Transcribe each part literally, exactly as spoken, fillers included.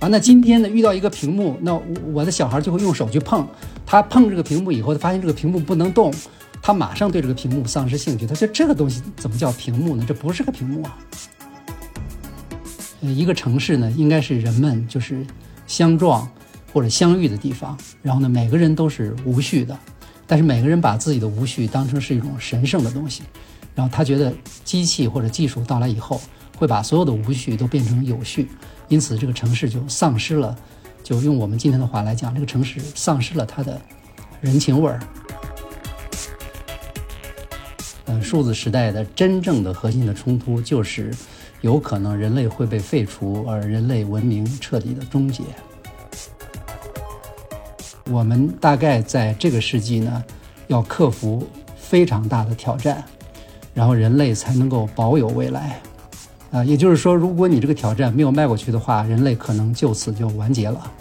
啊，那今天呢遇到一个屏幕，那我的小孩就会用手去碰，他碰这个屏幕以后，他发现这个屏幕不能动，他马上对这个屏幕丧失兴趣，他说这个东西怎么叫屏幕呢？这不是个屏幕啊。一个城市呢，应该是人们就是相撞或者相遇的地方，然后呢，每个人都是无序的，但是每个人把自己的无序当成是一种神圣的东西，然后他觉得机器或者技术到来以后，会把所有的无序都变成有序，因此这个城市就丧失了，就用我们今天的话来讲，这个城市丧失了它的人情味儿。嗯，数字时代的真正的核心的冲突就是有可能人类会被废除，而人类文明彻底的终结。我们大概在这个世纪呢，要克服非常大的挑战，然后人类才能够保有未来。啊、呃，也就是说，如果你这个挑战没有迈过去的话，人类可能就此就完结了。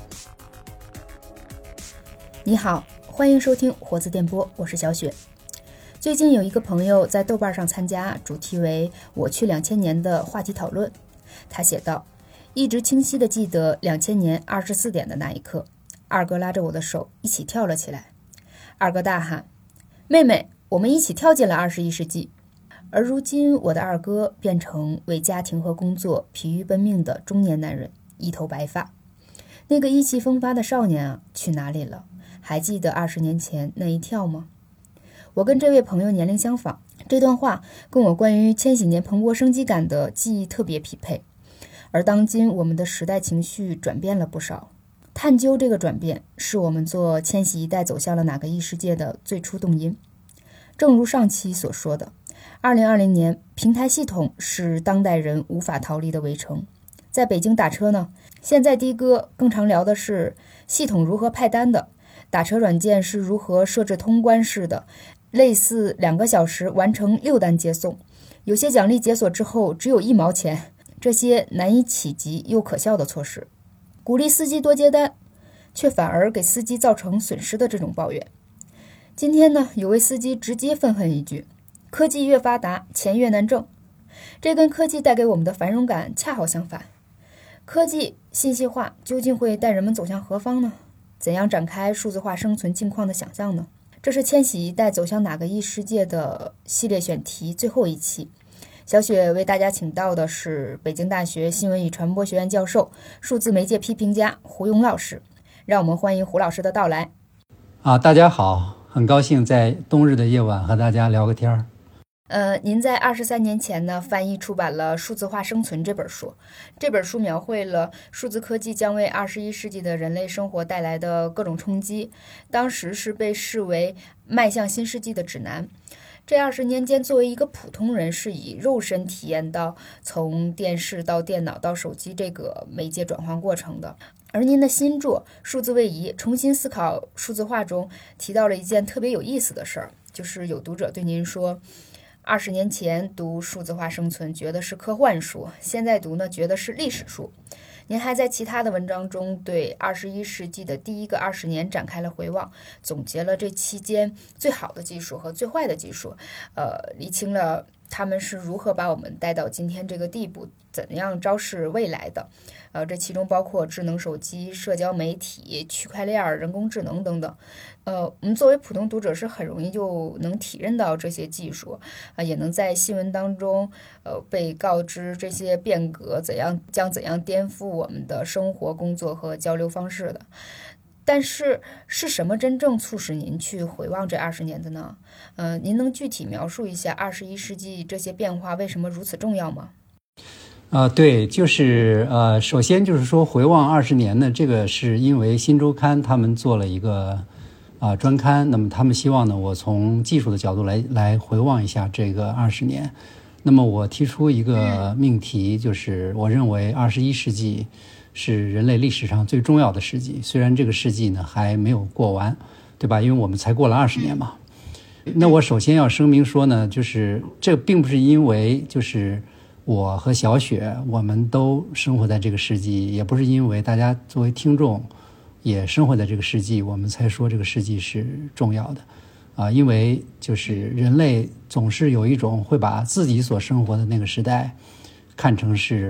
你好，欢迎收听活字电波，我是小雪。最近有一个朋友在豆瓣上参加主题为我去两千年的话题讨论，他写道，一直清晰地记得两千年二十四点的那一刻，二哥拉着我的手一起跳了起来。二哥大喊，妹妹，我们一起跳进了二十一世纪。而如今我的二哥变成为家庭和工作疲于奔命的中年男人，一头白发。那个意气风发的少年啊，去哪里了？还记得二十年前那一跳吗？我跟这位朋友年龄相仿，这段话跟我关于千禧年蓬勃生机感的记忆特别匹配。而当今我们的时代情绪转变了不少，探究这个转变是我们做千禧一代走向了哪个异世界的最初动因。正如上期所说的，二零二零年平台系统是当代人无法逃离的围城。在北京打车呢，现在的哥更常聊的是系统如何派单的，打车软件是如何设置通关式的，类似两个小时完成六单接送，有些奖励解锁之后只有一毛钱，这些难以企及又可笑的措施，鼓励司机多接单，却反而给司机造成损失的这种抱怨。今天呢，有位司机直接愤恨一句，科技越发达，钱越难挣。这跟科技带给我们的繁荣感恰好相反。科技信息化究竟会带人们走向何方呢？怎样展开数字化生存境况的想象呢？这是千禧一代走向哪个异世界的系列选题最后一期。小雪为大家请到的是北京大学新闻与传播学院教授、数字媒介批评家胡勇老师。让我们欢迎胡老师的到来。 啊，大家好，很高兴在冬日的夜晚和大家聊个天儿。 呃，您在二十三年前呢，翻译出版了《数字化生存》这本书。这本书描绘了数字科技将为二十一世纪的人类生活带来的各种冲击，当时是被视为迈向新世纪的指南。这二十年间，作为一个普通人，是以肉身体验到从电视到电脑到手机这个媒介转换过程的。而您的新作《数字位移：重新思考数字化》中提到了一件特别有意思的事儿，就是有读者对您说，二十年前读数字化生存觉得是科幻书，现在读呢觉得是历史书。您还在其他的文章中对二十一世纪的第一个二十年展开了回望，总结了这期间最好的技术和最坏的技术，呃，厘清了他们是如何把我们带到今天这个地步，怎样昭示未来的。呃，这其中包括智能手机、社交媒体、区块链、人工智能等等。呃，我们作为普通读者是很容易就能体认到这些技术，啊、呃，也能在新闻当中，呃，被告知这些变革怎样将怎样颠覆我们的生活、工作和交流方式的。但是是什么真正促使您去回望这二十年的呢？呃，您能具体描述一下二十一世纪这些变化为什么如此重要吗？ 啊、呃，对，就是呃，首先就是说回望二十年呢，这个是因为新周刊他们做了一个啊、呃、专刊，那么他们希望呢，我从技术的角度来来回望一下这个二十年。那么我提出一个命题，就是我认为二十一世纪是人类历史上最重要的世纪，虽然这个世纪呢还没有过完，对吧？因为我们才过了二十年嘛。那我首先要声明说呢，就是这并不是因为就是我和小雪我们都生活在这个世纪，也不是因为大家作为听众也生活在这个世纪，我们才说这个世纪是重要的啊、呃，因为就是人类总是有一种会把自己所生活的那个时代看成是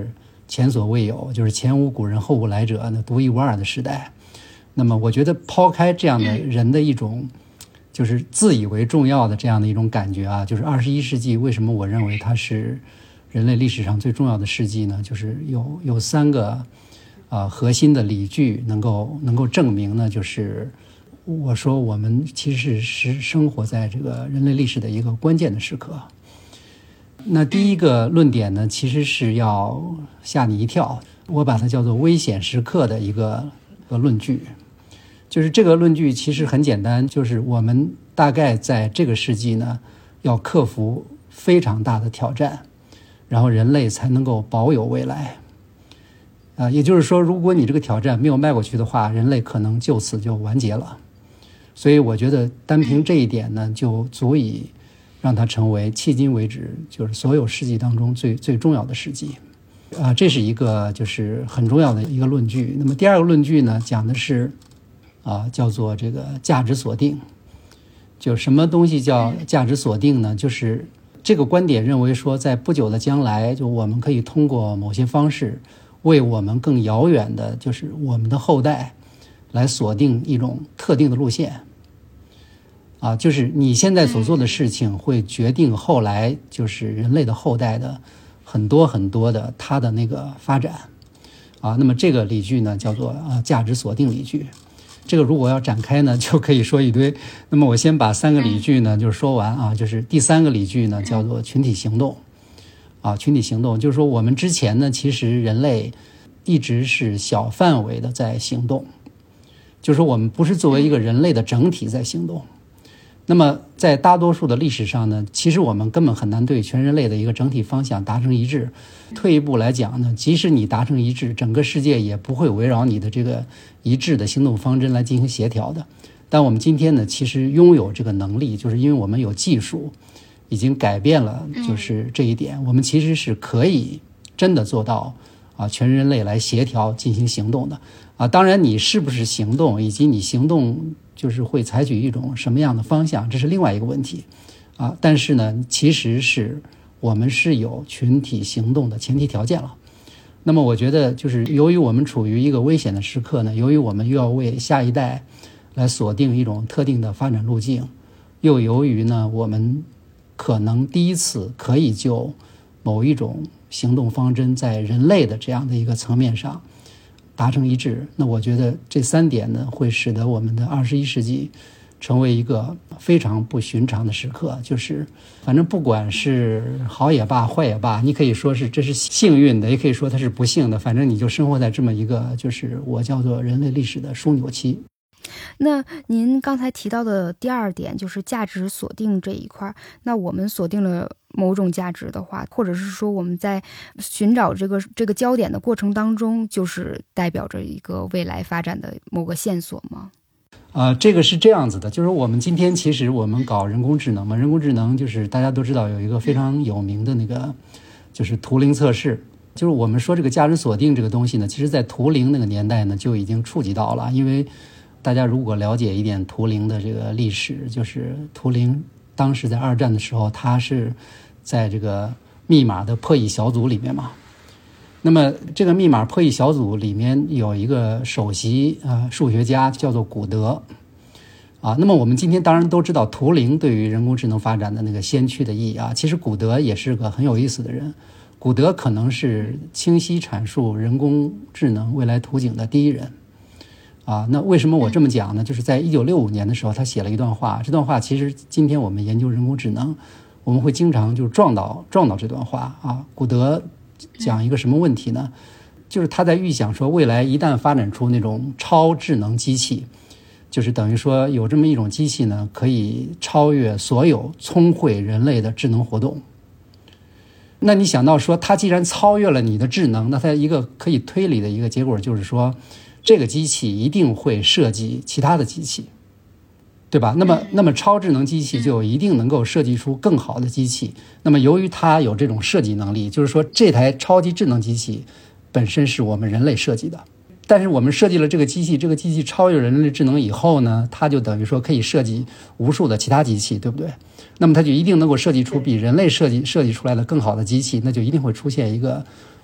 前所未有，就是前无古人后无来者，那独一无二的时代。那么我觉得抛开这样的人的一种就是自以为重要的这样的一种感觉啊，就是二十一世纪为什么我认为它是人类历史上最重要的世纪呢？就是有有三个啊、呃、核心的理据能够能够证明呢，就是我说我们其实是生活在这个人类历史的一个关键的时刻。那第一个论点呢，其实是要吓你一跳，我把它叫做危险时刻的一个一个论据。就是这个论据其实很简单，就是我们大概在这个世纪呢，要克服非常大的挑战，然后人类才能够保有未来。啊、呃，也就是说，如果你这个挑战没有迈过去的话，人类可能就此就完结了。所以我觉得单凭这一点呢，就足以让它成为迄今为止就是所有世纪当中最最重要的世纪。啊、呃，这是一个就是很重要的一个论据。那么第二个论据呢，讲的是啊、呃，叫做这个价值锁定。就什么东西叫价值锁定呢？就是这个观点认为说，在不久的将来，就我们可以通过某些方式，为我们更遥远的，就是我们的后代，来锁定一种特定的路线。啊，就是你现在所做的事情会决定后来就是人类的后代的很多很多的它的那个发展。啊，那么这个理据呢叫做啊价值锁定理据。这个如果要展开呢，就可以说一堆。那么我先把三个理据呢就是说完啊，就是第三个理据呢叫做群体行动。啊，群体行动就是说我们之前呢，其实人类一直是小范围的在行动，就是说我们不是作为一个人类的整体在行动。那么在大多数的历史上呢，其实我们根本很难对全人类的一个整体方向达成一致。退一步来讲呢，即使你达成一致，整个世界也不会围绕你的这个一致的行动方针来进行协调的。但我们今天呢，其实拥有这个能力，就是因为我们有技术已经改变了就是这一点，我们其实是可以真的做到啊全人类来协调进行行动的。啊，当然你是不是行动，以及你行动就是会采取一种什么样的方向，这是另外一个问题啊。但是呢，其实是我们是有群体行动的前提条件了。那么我觉得就是由于我们处于一个危险的时刻呢，由于我们又要为下一代来锁定一种特定的发展路径，又由于呢我们可能第一次可以就某一种行动方针在人类的这样的一个层面上达成一致，那我觉得这三点呢，会使得我们的二十一世纪成为一个非常不寻常的时刻。就是反正不管是好也罢，坏也罢，你可以说是这是幸运的，也可以说它是不幸的，反正你就生活在这么一个就是我叫做人类历史的枢纽期。 那您刚才提到的第二点就是价值锁定这一块，那我们锁定了某种价值的话，或者是说我们在寻找这个这个焦点的过程当中，就是代表着一个未来发展的某个线索吗？ 啊、呃，这个是这样子的，就是我们今天其实我们搞人工智能嘛，人工智能就是大家都知道有一个非常有名的那个就是图灵测试。就是我们说这个价值锁定这个东西呢，其实在图灵那个年代呢就已经触及到了。因为大家如果了解一点图灵的这个历史，就是图灵当时在二战的时候，他是在这个密码的破译小组里面嘛。那么这个密码破译小组里面有一个首席啊、呃、数学家叫做古德啊。那么我们今天当然都知道图灵对于人工智能发展的那个先驱的意义啊，其实古德也是个很有意思的人。古德可能是清晰阐述人工智能未来图景的第一人啊。那为什么我这么讲呢？就是在一九六五年的时候，他写了一段话，这段话其实今天我们研究人工智能，我们会经常就撞到撞到这段话啊。古德讲一个什么问题呢？就是他在预想说，未来一旦发展出那种超智能机器，就是等于说有这么一种机器呢，可以超越所有聪慧人类的智能活动。那你想到说，它既然超越了你的智能，那它一个可以推理的一个结果就是说，这个机器一定会设计其他的机器，对吧？那么那么超智能机器就一定能够设计出更好的机器。那么由于它有这种设计能力，就是说这台超级智能机器本身是我们人类设计的，但是我们设计了这个机器，这个机器超越人类智能以后呢，它就等于说可以设计无数的其他机器，对不对？那么它就一定能够设计出比人类设计设计出来的更好的机器，那就一定会出现一个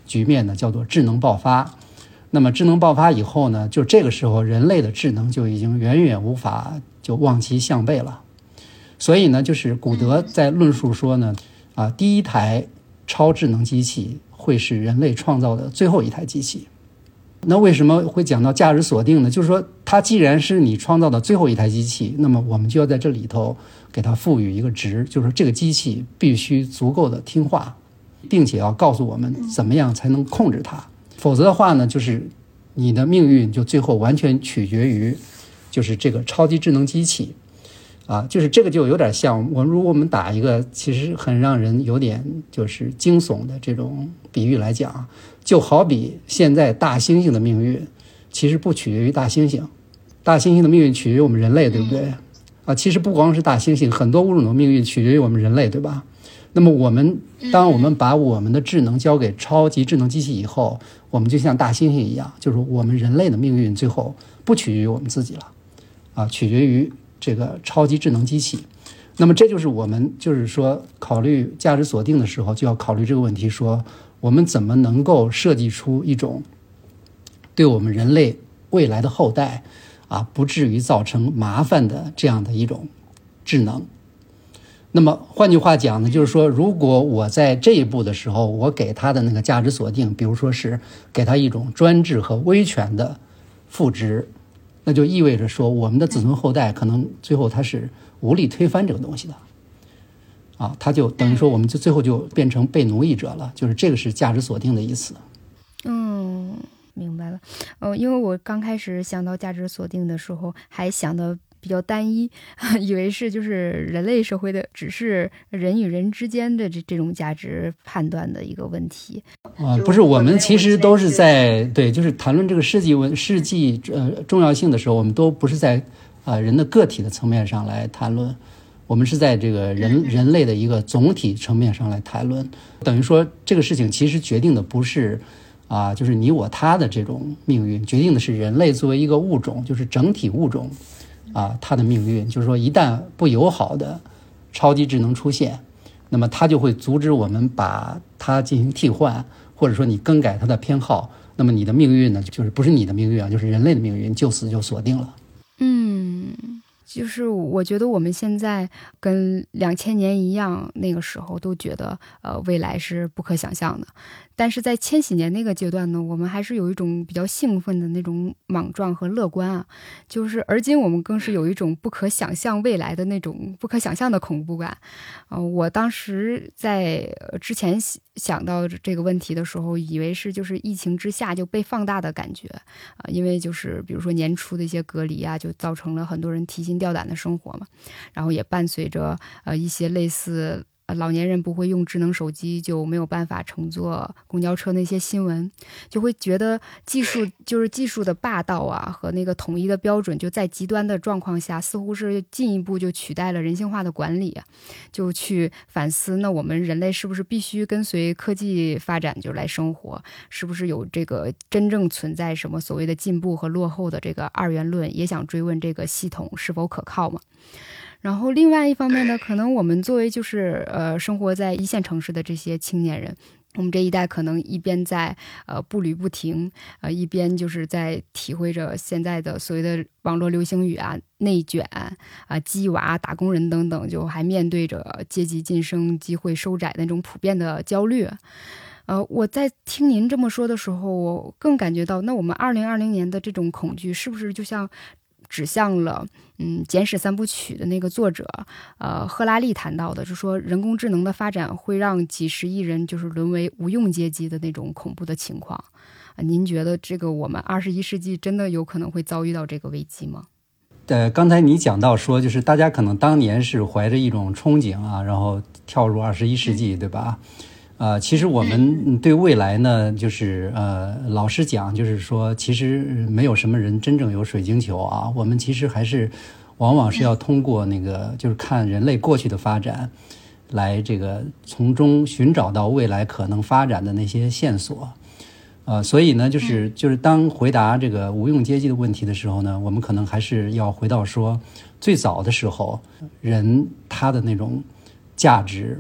局面呢，叫做智能爆发。那么智能爆发以后呢，就这个时候人类的智能就已经远远无法就望其项背了。所以呢，就是古德在论述说呢，啊，第一台超智能机器会是人类创造的最后一台机器。那为什么会讲到价值锁定呢？就是说它既然是你创造的最后一台机器，那么我们就要在这里头给它赋予一个值，就是这个机器必须足够的听话，并且要告诉我们怎么样才能控制它。否则的话呢，就是你的命运就最后完全取决于就是这个超级智能机器啊，就是这个就有点像我如果我们打一个其实很让人有点就是惊悚的这种比喻来讲，就好比现在大猩猩的命运其实不取决于大猩猩，大猩猩的命运取决于我们人类，对不对啊？其实不光是大猩猩，很多物种的命运取决于我们人类，对吧？那么我们当我们把我们的智能交给超级智能机器以后，我们就像大猩猩一样，就是我们人类的命运最后不取决于我们自己了啊，取决于这个超级智能机器。那么这就是我们就是说考虑价值锁定的时候就要考虑这个问题，说我们怎么能够设计出一种对我们人类未来的后代啊不至于造成麻烦的这样的一种智能。那么换句话讲呢，就是说如果我在这一步的时候我给他的那个价值锁定，比如说是给他一种专制和威权的赋值，那就意味着说我们的子孙后代可能最后他是无力推翻这个东西的啊，他就等于说我们就最后就变成被奴役者了，就是这个是价值锁定的意思。 嗯，明白了。呃，因为我刚开始想到价值锁定的时候还想的比较单一，以为是就是人类社会的只是人与人之间的这这种价值判断的一个问题啊、呃，不是，我们其实都是在对，就是谈论这个世纪文世纪呃重要性的时候，我们都不是在啊、呃、人的个体的层面上来谈论，我们是在这个人人类的一个总体层面上来谈论。等于说这个事情其实决定的不是啊、呃、就是你我他的这种命运，决定的是人类作为一个物种，就是整体物种啊，它的命运。就是说一旦不友好的超级智能出现，那么它就会阻止我们把它进行替换，或者说你更改它的偏好，那么你的命运呢，就是不是你的命运啊，就是人类的命运就此就锁定了。 嗯，就是我觉得我们现在跟两千年一样，那个时候都觉得呃未来是不可想象的，但是在千禧年那个阶段呢，我们还是有一种比较兴奋的那种莽撞和乐观啊，就是而今我们更是有一种不可想象未来的那种不可想象的恐怖感。呃，我当时在之前想到这个问题的时候，以为是就是疫情之下就被放大的感觉啊、呃，因为就是比如说年初的一些隔离啊，就造成了很多人提心吊胆的生活嘛，然后也伴随着呃一些类似老年人不会用智能手机就没有办法乘坐公交车那些新闻，就会觉得技术就是技术的霸道啊和那个统一的标准就在极端的状况下似乎是进一步就取代了人性化的管理，就去反思那我们人类是不是必须跟随科技发展就来生活，是不是有这个真正存在什么所谓的进步和落后的这个二元论，也想追问这个系统是否可靠嘛。然后另外一方面呢，可能我们作为就是呃生活在一线城市的这些青年人，我们这一代可能一边在呃步履不停，呃一边就是在体会着现在的所谓的网络流行语啊、内卷啊、鸡娃、打工人等等，就还面对着阶级晋升、机会收窄的那种普遍的焦虑。呃，我在听您这么说的时候，我更感觉到，那我们二零二零年的这种恐惧，是不是就像指向了嗯《简史三部曲》的那个作者呃赫拉利谈到的，就说人工智能的发展会让几十亿人就是沦为无用阶级的那种恐怖的情况。呃、您觉得这个我们二十一世纪真的有可能会遭遇到这个危机吗？ 呃，刚才你讲到说，就是大家可能当年是怀着一种憧憬啊，然后跳入二十一世纪，对吧？呃，其实我们对未来呢，就是呃，老实讲，就是说，其实没有什么人真正有水晶球啊。我们其实还是往往是要通过那个，就是看人类过去的发展，来这个从中寻找到未来可能发展的那些线索。呃，所以呢，就是就是当回答这个无用阶级的问题的时候呢，我们可能还是要回到说，最早的时候，人他的那种价值。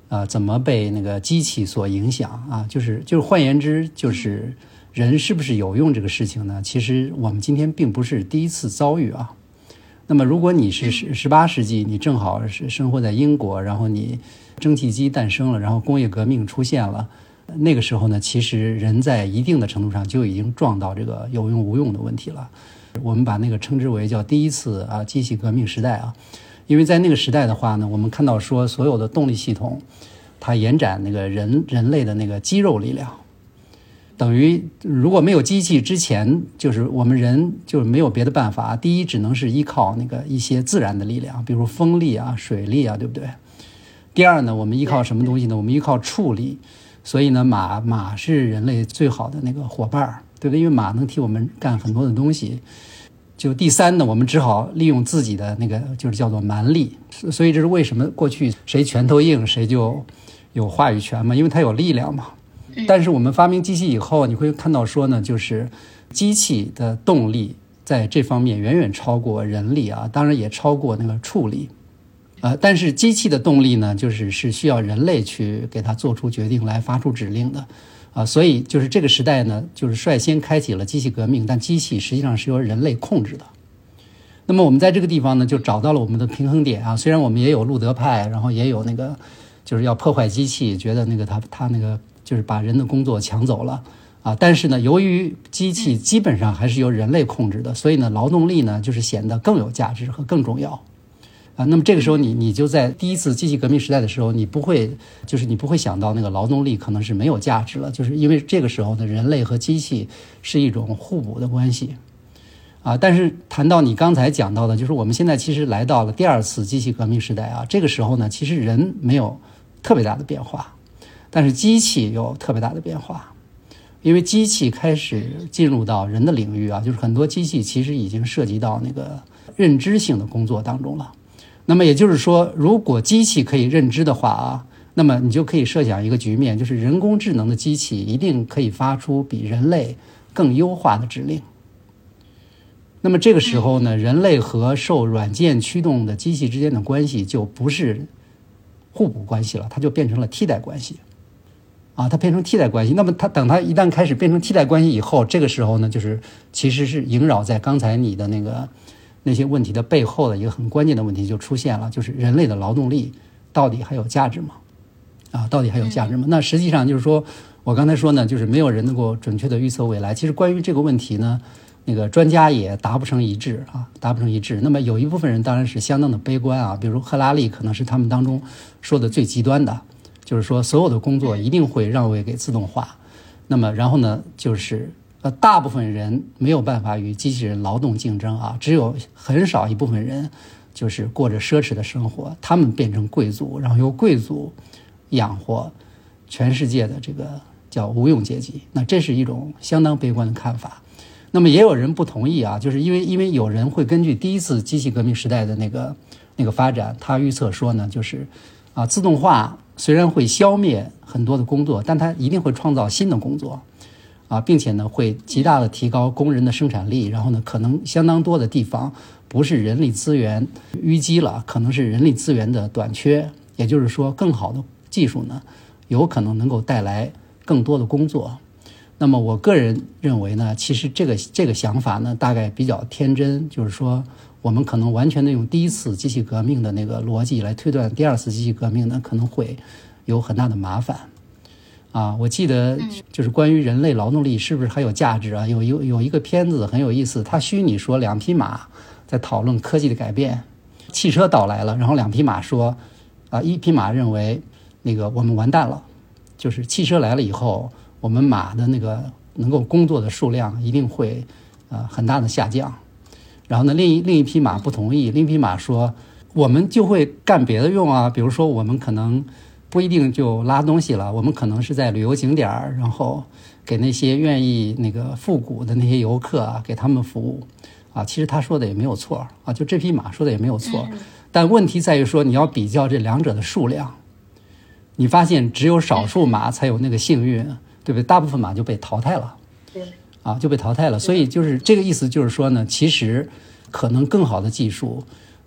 啊、呃，怎么被那个机器所影响啊？就是就是换言之，就是人是不是有用这个事情呢？其实我们今天并不是第一次遭遇啊。那么如果你是十十八世纪，你正好是生活在英国，然后你蒸汽机诞生了，然后工业革命出现了，那个时候呢，其实人在一定的程度上就已经撞到这个有用无用的问题了。我们把那个称之为叫第一次啊机器革命时代啊。因为在那个时代的话呢，我们看到说所有的动力系统它延展那个人人类的那个肌肉力量，等于如果没有机器之前，就是我们人就没有别的办法。第一只能是依靠那个一些自然的力量，比如风力啊水力啊，对不对？第二呢，我们依靠什么东西呢？我们依靠畜力。所以呢马马是人类最好的那个伙伴，对不对？因为马能替我们干很多的东西。就第三呢，我们只好利用自己的那个就是叫做蛮力，所以这是为什么过去谁拳头硬谁就有话语权嘛，因为它有力量嘛。但是我们发明机器以后，你会看到说呢，就是机器的动力在这方面远远超过人力啊，当然也超过那个畜力。呃，但是机器的动力呢，就是是需要人类去给它做出决定来发出指令的。啊，所以就是这个时代呢，就是率先开启了机器革命，但机器实际上是由人类控制的。那么我们在这个地方呢，就找到了我们的平衡点啊。虽然我们也有路德派，然后也有那个就是要破坏机器，觉得那个他他那个就是把人的工作抢走了啊。但是呢，由于机器基本上还是由人类控制的，所以呢，劳动力呢就是显得更有价值和更重要。啊，那么这个时候你你就在第一次机器革命时代的时候，你不会就是你不会想到那个劳动力可能是没有价值了，就是因为这个时候呢，人类和机器是一种互补的关系啊。但是谈到你刚才讲到的，就是我们现在其实来到了第二次机器革命时代啊，这个时候呢，其实人没有特别大的变化，但是机器有特别大的变化，因为机器开始进入到人的领域啊，就是很多机器其实已经涉及到那个认知性的工作当中了。那么也就是说，如果机器可以认知的话啊，那么你就可以设想一个局面，就是人工智能的机器一定可以发出比人类更优化的指令。那么这个时候呢，人类和受软件驱动的机器之间的关系就不是互补关系了，它就变成了替代关系啊，它变成替代关系。那么它等它一旦开始变成替代关系以后，这个时候呢，就是其实是萦绕在刚才你的那个那些问题的背后的一个很关键的问题就出现了，就是人类的劳动力到底还有价值吗？啊，到底还有价值吗？那实际上就是说，我刚才说呢，就是没有人能够准确的预测未来。其实关于这个问题呢，那个专家也达不成一致啊，达不成一致。那么有一部分人当然是相当的悲观啊，比如赫拉利可能是他们当中说的最极端的，就是说所有的工作一定会让位给自动化。那么然后呢，就是呃，大部分人没有办法与机器人劳动竞争啊，只有很少一部分人就是过着奢侈的生活，他们变成贵族，然后由贵族养活全世界的这个叫无用阶级。那这是一种相当悲观的看法。那么也有人不同意啊，就是因为因为有人会根据第一次机器革命时代的那个那个发展，他预测说呢，就是啊，自动化虽然会消灭很多的工作，但它一定会创造新的工作。啊，并且呢，会极大的提高工人的生产力，然后呢，可能相当多的地方不是人力资源淤积了，可能是人力资源的短缺。也就是说，更好的技术呢，有可能能够带来更多的工作。那么，我个人认为呢，其实这个这个想法呢，大概比较天真，就是说，我们可能完全的用第一次机器革命的那个逻辑来推断第二次机器革命呢，可能会有很大的麻烦。啊，我记得就是关于人类劳动力是不是还有价值啊？有有有一个片子很有意思，它虚拟说两匹马在讨论科技的改变，汽车到来了，然后两匹马说，啊，一匹马认为那个我们完蛋了，就是汽车来了以后，我们马的那个能够工作的数量一定会呃很大的下降。然后呢，另一另一匹马不同意，另一匹马说，我们就会干别的用啊，比如说我们可能不一定就拉东西了，我们可能是在旅游景点，然后给那些愿意那个复古的那些游客啊，给他们服务啊。其实他说的也没有错啊，就这匹马说的也没有错，但问题在于说你要比较这两者的数量，你发现只有少数马才有那个幸运，对不对？大部分马就被淘汰了，啊，就被淘汰了。所以就是这个意思，就是说呢，其实可能更好的技术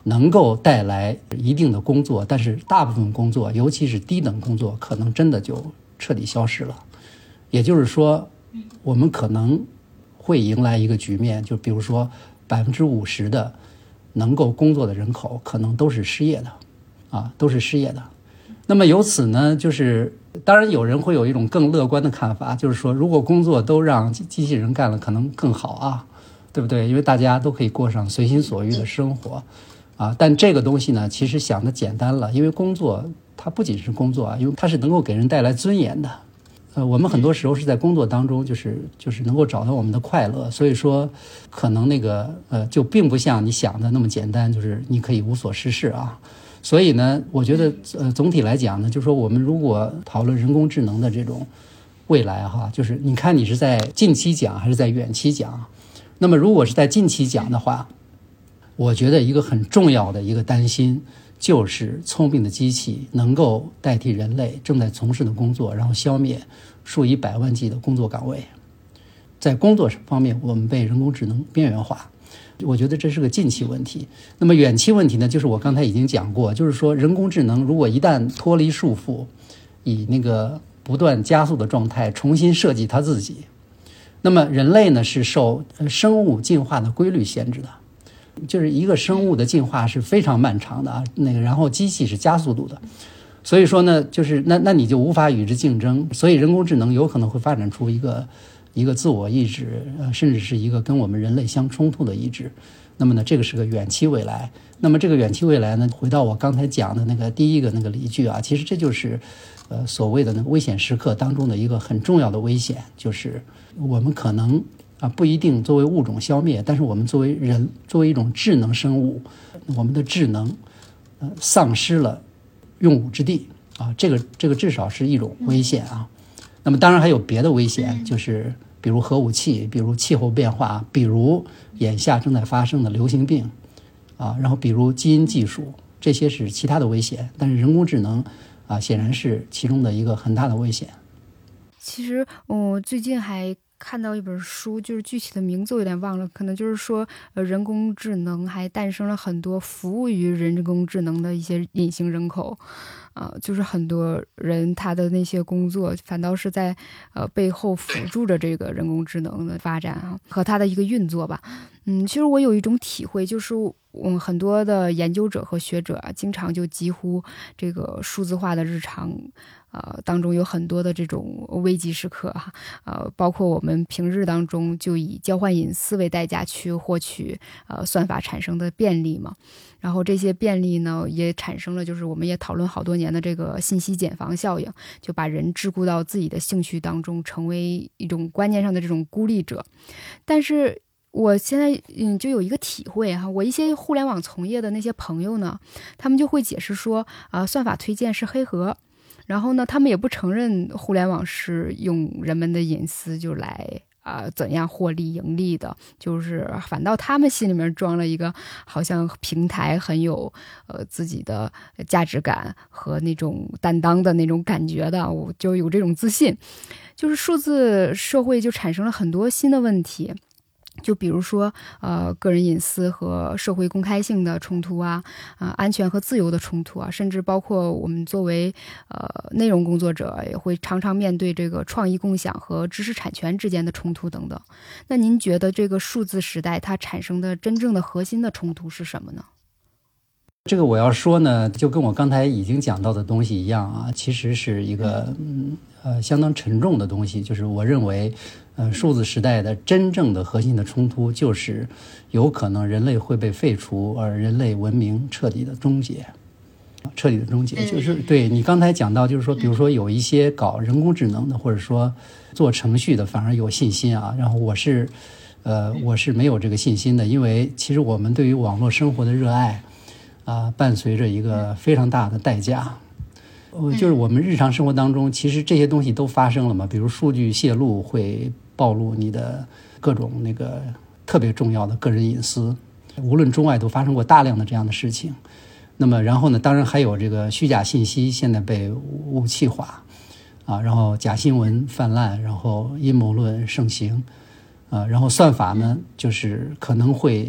能够带来一定的工作，但是大部分工作，尤其是低等工作，可能真的就彻底消失了。也就是说，我们可能会迎来一个局面，就比如说百分之五十的能够工作的人口可能都是失业的，啊，都是失业的。那么由此呢，就是当然有人会有一种更乐观的看法，就是说如果工作都让机器人干了，可能更好啊，对不对？因为大家都可以过上随心所欲的生活。啊，但这个东西呢，其实想的简单了，因为工作它不仅是工作啊，因为它是能够给人带来尊严的。呃，我们很多时候是在工作当中，就是就是能够找到我们的快乐，所以说可能那个呃，就并不像你想的那么简单，就是你可以无所事事啊。所以呢，我觉得呃，总体来讲呢，就是说我们如果讨论人工智能的这种未来哈，就是你看你是在近期讲还是在远期讲？那么如果是在近期讲的话，我觉得一个很重要的一个担心就是聪明的机器能够代替人类正在从事的工作，然后消灭数以百万计的工作岗位。在工作方面，我们被人工智能边缘化，我觉得这是个近期问题。那么远期问题呢，就是我刚才已经讲过，就是说人工智能如果一旦脱离束缚，以那个不断加速的状态重新设计它自己，那么人类呢是受生物进化的规律限制的。就是一个生物的进化是非常漫长的啊，那个然后机器是加速度的，所以说呢，就是那那你就无法与之竞争，所以人工智能有可能会发展出一个一个自我意志，呃，甚至是一个跟我们人类相冲突的意志。那么呢，这个是个远期未来。那么这个远期未来呢，回到我刚才讲的那个第一个那个理据啊，其实这就是呃所谓的那个危险时刻当中的一个很重要的危险，就是我们可能。啊，不一定作为物种消灭，但是我们作为人，作为一种智能生物，我们的智能，呃，丧失了用武之地啊，这个这个至少是一种危险啊。那么当然还有别的危险，就是比如核武器，比如气候变化，比如眼下正在发生的流行病，啊，然后比如基因技术，这些是其他的危险，但是人工智能啊，显然是其中的一个很大的危险。 其实我、哦、最近还看到一本书，就是具体的名字我有点忘了，可能就是说呃，人工智能还诞生了很多服务于人工智能的一些隐形人口，呃，就是很多人他的那些工作反倒是在呃背后辅助着这个人工智能的发展啊和它的一个运作吧。嗯，其实我有一种体会，就是嗯，很多的研究者和学者啊，经常就疾呼这个数字化的日常。呃，当中有很多的这种危机时刻哈，呃，包括我们平日当中就以交换隐私为代价去获取呃算法产生的便利嘛，然后这些便利呢也产生了，就是我们也讨论好多年的这个信息茧房效应，就把人桎梏到自己的兴趣当中，成为一种观念上的这种孤立者。但是我现在嗯就有一个体会哈，我一些互联网从业的那些朋友呢，他们就会解释说啊、呃，算法推荐是黑盒。然后呢，他们也不承认互联网是用人们的隐私就来啊、呃、怎样获利盈利的，就是反倒他们心里面装了一个好像平台很有呃自己的价值感和那种担当的那种感觉的，我就有这种自信。就是数字社会就产生了很多新的问题。就比如说，呃，个人隐私和社会公开性的冲突啊，啊、呃，安全和自由的冲突啊，甚至包括我们作为呃内容工作者，也会常常面对这个创意共享和知识产权之间的冲突等等。那您觉得这个数字时代它产生的真正的核心的冲突是什么呢？ 这个我要说呢，就跟我刚才已经讲到的东西一样啊，其实是一个嗯呃相当沉重的东西。就是我认为，呃，数字时代的真正的核心的冲突，就是有可能人类会被废除，而人类文明彻底的终结，彻底的终结。就是对你刚才讲到，就是说，比如说有一些搞人工智能的，或者说做程序的，反而有信心啊。然后我是，呃，我是没有这个信心的，因为其实我们对于网络生活的热爱。啊，伴随着一个非常大的代价，呃，就是我们日常生活当中，其实这些东西都发生了嘛。比如数据泄露会暴露你的各种那个特别重要的个人隐私，无论中外都发生过大量的这样的事情。那么，然后呢，当然还有这个虚假信息现在被武器化，啊，然后假新闻泛滥，然后阴谋论盛行，啊，然后算法呢，就是可能会。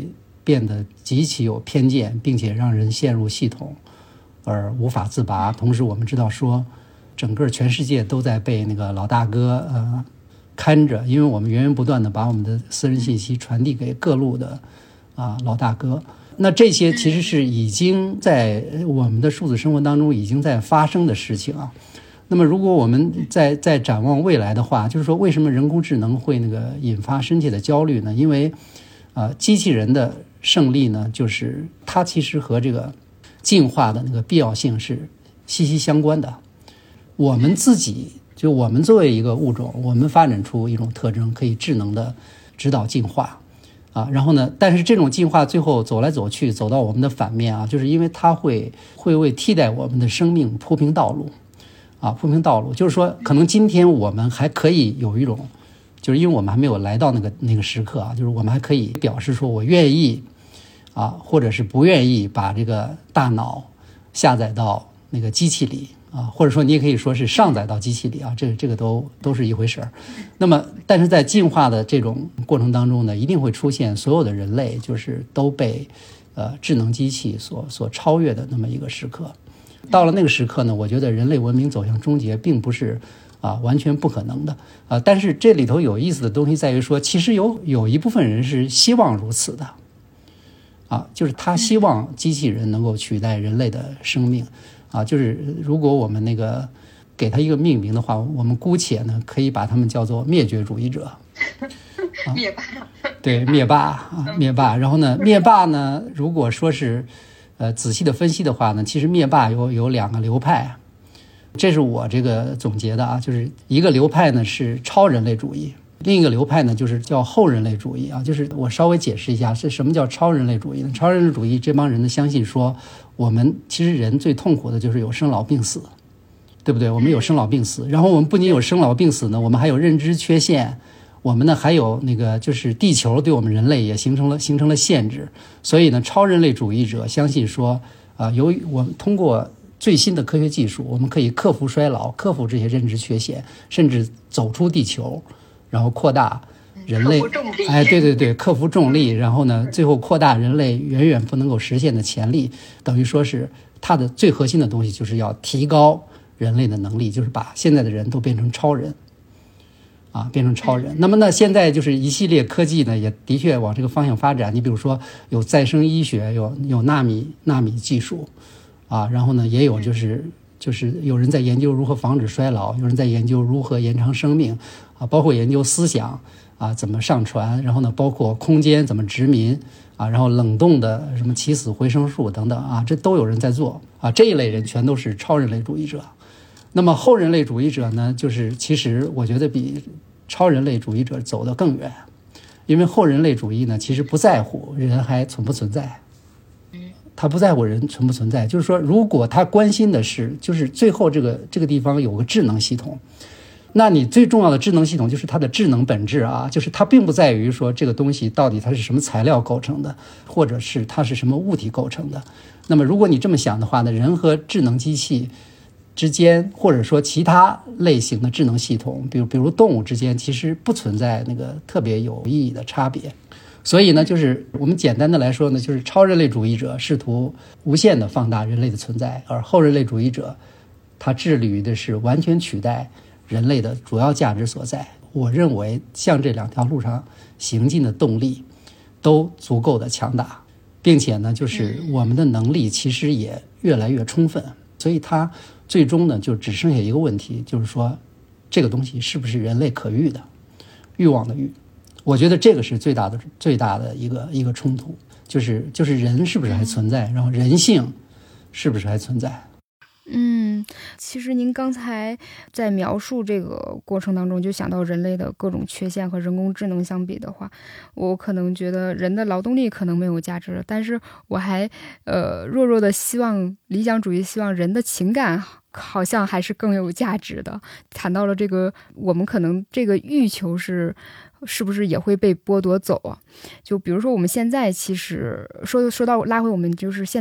变得极其有偏见，并且让人陷入系统而无法自拔。同时我们知道说整个全世界都在被那个老大哥呃看着，因为我们源源不断的把我们的私人信息传递给各路的啊老大哥。那这些其实是已经在我们的数字生活当中已经在发生的事情啊。那么如果我们在在展望未来的话，就是说为什么人工智能会那个引发深切的焦虑呢？因为呃机器人的胜利呢，就是它其实和这个进化的那个必要性是息息相关的。我们自己就我们作为一个物种，我们发展出一种特征，可以智能的指导进化啊，然后呢，但是这种进化最后走来走去，走到我们的反面啊，就是因为它会会为替代我们的生命铺平道路啊，铺平道路。就是说，可能今天我们还可以有一种，就是因为我们还没有来到那个那个时刻啊，就是我们还可以表示说我愿意啊，或者是不愿意把这个大脑下载到那个机器里啊，或者说你也可以说是上载到机器里啊，这个这个都都是一回事儿。那么，但是在进化的这种过程当中呢，一定会出现所有的人类就是都被呃智能机器所所超越的那么一个时刻。到了那个时刻呢，我觉得人类文明走向终结并不是啊完全不可能的啊。但是这里头有意思的东西在于说，其实有有一部分人是希望如此的啊，就是他希望机器人能够取代人类的生命。啊，就是如果我们那个给他一个命名的话，我们姑且呢可以把他们叫做灭绝主义者， 啊、灭霸， 对，灭霸啊，灭霸。然后呢，灭霸呢，如果说是呃仔细的分析的话呢，其实灭霸有有两个流派，这是我这个总结的啊，就是一个流派呢是超人类主义，另一个流派呢就是叫后人类主义啊。就是我稍微解释一下，是什么叫超人类主义呢？超人类主义这帮人呢相信说，我们其实人最痛苦的就是有生老病死，对不对？我们有生老病死，然后我们不仅有生老病死呢，我们还有认知缺陷，我们呢还有那个就是地球对我们人类也形成了形成了限制。所以呢，超人类主义者相信说啊、呃，由于我们通过最新的科学技术，我们可以克服衰老，克服这些认知缺陷，甚至走出地球，然后扩大人类，哎，对对对，克服重力，然后呢，最后扩大人类远远不能够实现的潜力，等于说是它的最核心的东西，就是要提高人类的能力，就是把现在的人都变成超人，啊，变成超人。那么呢，现在就是一系列科技呢，也的确往这个方向发展。你比如说有再生医学，有有纳米纳米技术，啊，然后呢，也有就是就是有人在研究如何防止衰老，有人在研究如何延长生命，啊，包括研究思想。啊，怎么上传？然后呢，包括空间怎么殖民啊，然后冷冻的什么起死回生术等等啊，这都有人在做啊。这一类人全都是超人类主义者。那么后人类主义者呢，就是其实我觉得比超人类主义者走得更远，因为后人类主义呢，其实不在乎人还存不存在，他不在乎人存不存在，就是说，如果他关心的是，就是最后这个这个地方有个智能系统。那你最重要的智能系统就是它的智能本质啊，就是它并不在于说这个东西到底它是什么材料构成的，或者是它是什么物体构成的。那么如果你这么想的话呢，人和智能机器之间，或者说其他类型的智能系统，比如比如动物之间，其实不存在那个特别有意义的差别。所以呢，就是我们简单的来说呢，就是超人类主义者试图无限的放大人类的存在，而后人类主义者他致力于的是完全取代人类的主要价值所在。我认为向这两条路上行进的动力都足够的强大，并且呢，就是我们的能力其实也越来越充分，所以它最终呢就只剩下一个问题，就是说这个东西是不是人类可欲的，欲望的欲。我觉得这个是最大的最大的一个一个冲突，就是就是人是不是还存在，然后人性是不是还存在。 嗯，其实您刚才在描述这个过程当中，就想到人类的各种缺陷和人工智能相比的话，我可能觉得人的劳动力可能没有价值，但是我还呃弱弱的希望，理想主义希望人的情感好像还是更有价值的。谈到了这个，我们可能这个欲求是是不是也会被剥夺走啊？就比如说我们现在其实说说到拉回我们就是现在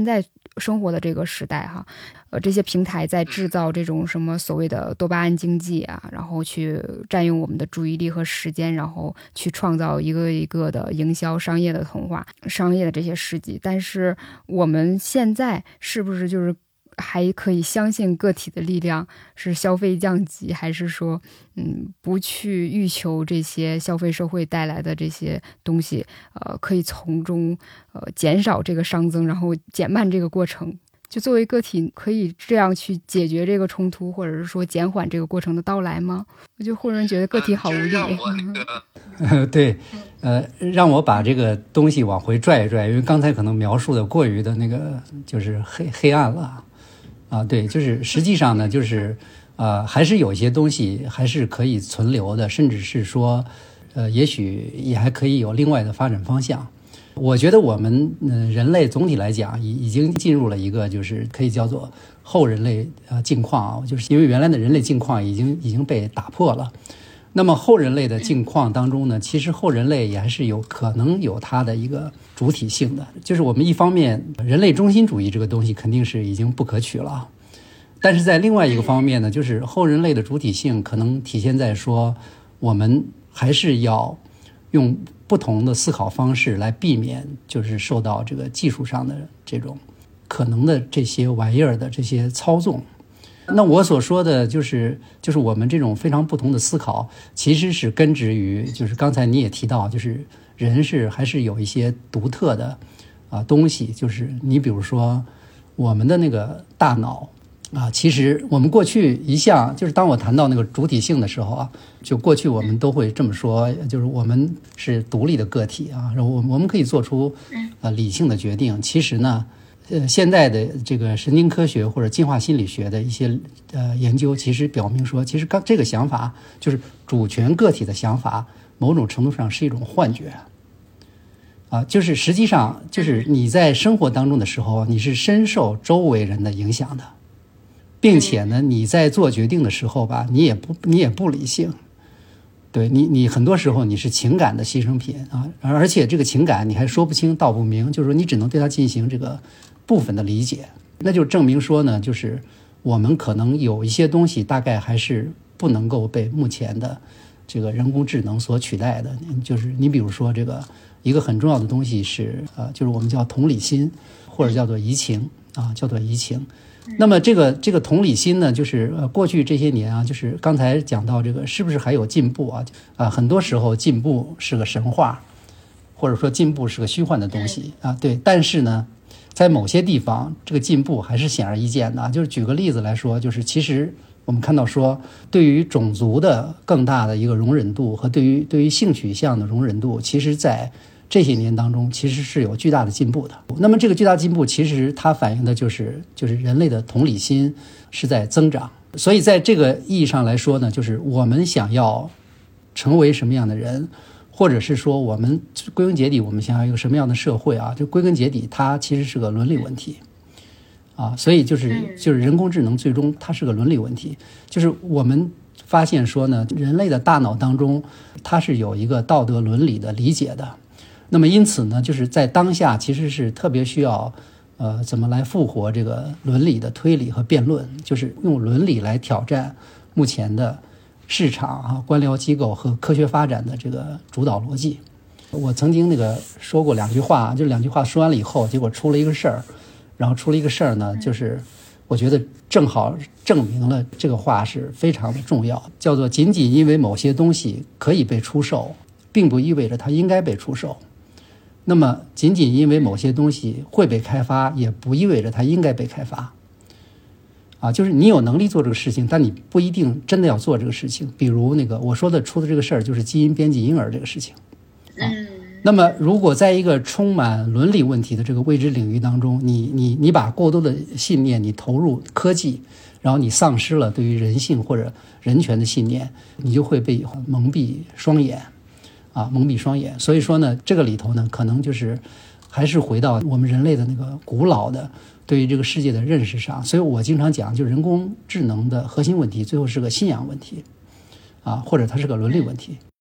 生活的这个时代哈，呃，这些平台在制造这种什么所谓的多巴胺经济啊，然后去占用我们的注意力和时间，然后去创造一个一个的营销商业的童话、商业的这些事迹。但是我们现在是不是就是还可以相信个体的力量，是消费降级，还是说嗯不去欲求这些消费社会带来的这些东西，呃可以从中呃减少这个熵增，然后减慢这个过程，就作为个体可以这样去解决这个冲突，或者是说减缓这个过程的到来吗？我就忽然觉得个体好无力。 呃，对，呃，让我把这个东西往回拽一拽，因为刚才可能描述的过于的那个就是黑黑暗了。啊，对，就是实际上呢，就是呃，还是有一些东西还是可以存留的，甚至是说，呃，也许也还可以有另外的发展方向。我觉得我们呃人类总体来讲已已经进入了一个就是可以叫做后人类呃境况啊，就是因为原来的人类境况已经已经被打破了。那么后人类的境况当中呢，其实后人类也还是有可能有它的一个主体性的，就是我们一方面人类中心主义这个东西肯定是已经不可取了，但是在另外一个方面呢，就是后人类的主体性可能体现在说我们还是要用不同的思考方式来避免就是受到这个技术上的这种可能的这些玩意儿的这些操纵。那我所说的就是就是我们这种非常不同的思考其实是根植于就是刚才你也提到，就是人是还是有一些独特的啊东西，就是你比如说我们的那个大脑啊，其实我们过去一向就是当我谈到那个主体性的时候啊，就过去我们都会这么说，就是我们是独立的个体啊，我我们可以做出呃理性的决定。其实呢呃，现在的这个神经科学或者进化心理学的一些呃研究，其实表明说，其实刚这个想法就是主权个体的想法，某种程度上是一种幻觉，啊，就是实际上就是你在生活当中的时候，你是深受周围人的影响的，并且呢，你在做决定的时候吧，你也不你也不理性。对你，你很多时候你是情感的牺牲品啊，而且这个情感你还说不清道不明，就是说你只能对它进行这个部分的理解，那就证明说呢，就是我们可能有一些东西大概还是不能够被目前的这个人工智能所取代的，就是你比如说这个一个很重要的东西是呃，就是我们叫同理心，或者叫做移情啊，叫做移情。那么这个这个同理心呢，就是呃过去这些年啊，就是刚才讲到这个是不是还有进步啊？啊，很多时候进步是个神话，或者说进步是个虚幻的东西啊。对，但是呢，在某些地方，这个进步还是显而易见的。就是举个例子来说，就是其实我们看到说，对于种族的更大的一个容忍度和对于对于性取向的容忍度，其实在这些年当中其实是有巨大的进步的。那么这个巨大进步其实它反映的就是就是人类的同理心是在增长。所以在这个意义上来说呢，就是我们想要成为什么样的人，或者是说我们归根结底我们想要一个什么样的社会啊，就归根结底它其实是个伦理问题啊。所以就是就是人工智能最终它是个伦理问题，就是我们发现说呢，人类的大脑当中它是有一个道德伦理的理解的。那么因此呢，就是在当下其实是特别需要呃怎么来复活这个伦理的推理和辩论，就是用伦理来挑战目前的市场啊、官僚机构和科学发展的这个主导逻辑。我曾经那个说过两句话，就两句话说完了以后，结果出了一个事儿，然后出了一个事儿呢，就是我觉得正好证明了这个话是非常的重要，叫做仅仅因为某些东西可以被出售，并不意味着它应该被出售。那么仅仅因为某些东西会被开发，也不意味着它应该被开发啊，就是你有能力做这个事情，但你不一定真的要做这个事情。比如那个我说的出的这个事儿，就是基因编辑婴儿这个事情啊。那么如果在一个充满伦理问题的这个未知领域当中，你你你把过多的信念你投入科技，然后你丧失了对于人性或者人权的信念，你就会被蒙蔽双眼啊，蒙蔽双眼。所以说呢，这个里头呢，可能就是还是回到我们人类的那个古老的对于这个世界的认识上。所以我经常讲，就是人工智能的核心问题最后是个信仰问题啊，或者它是个伦理问题。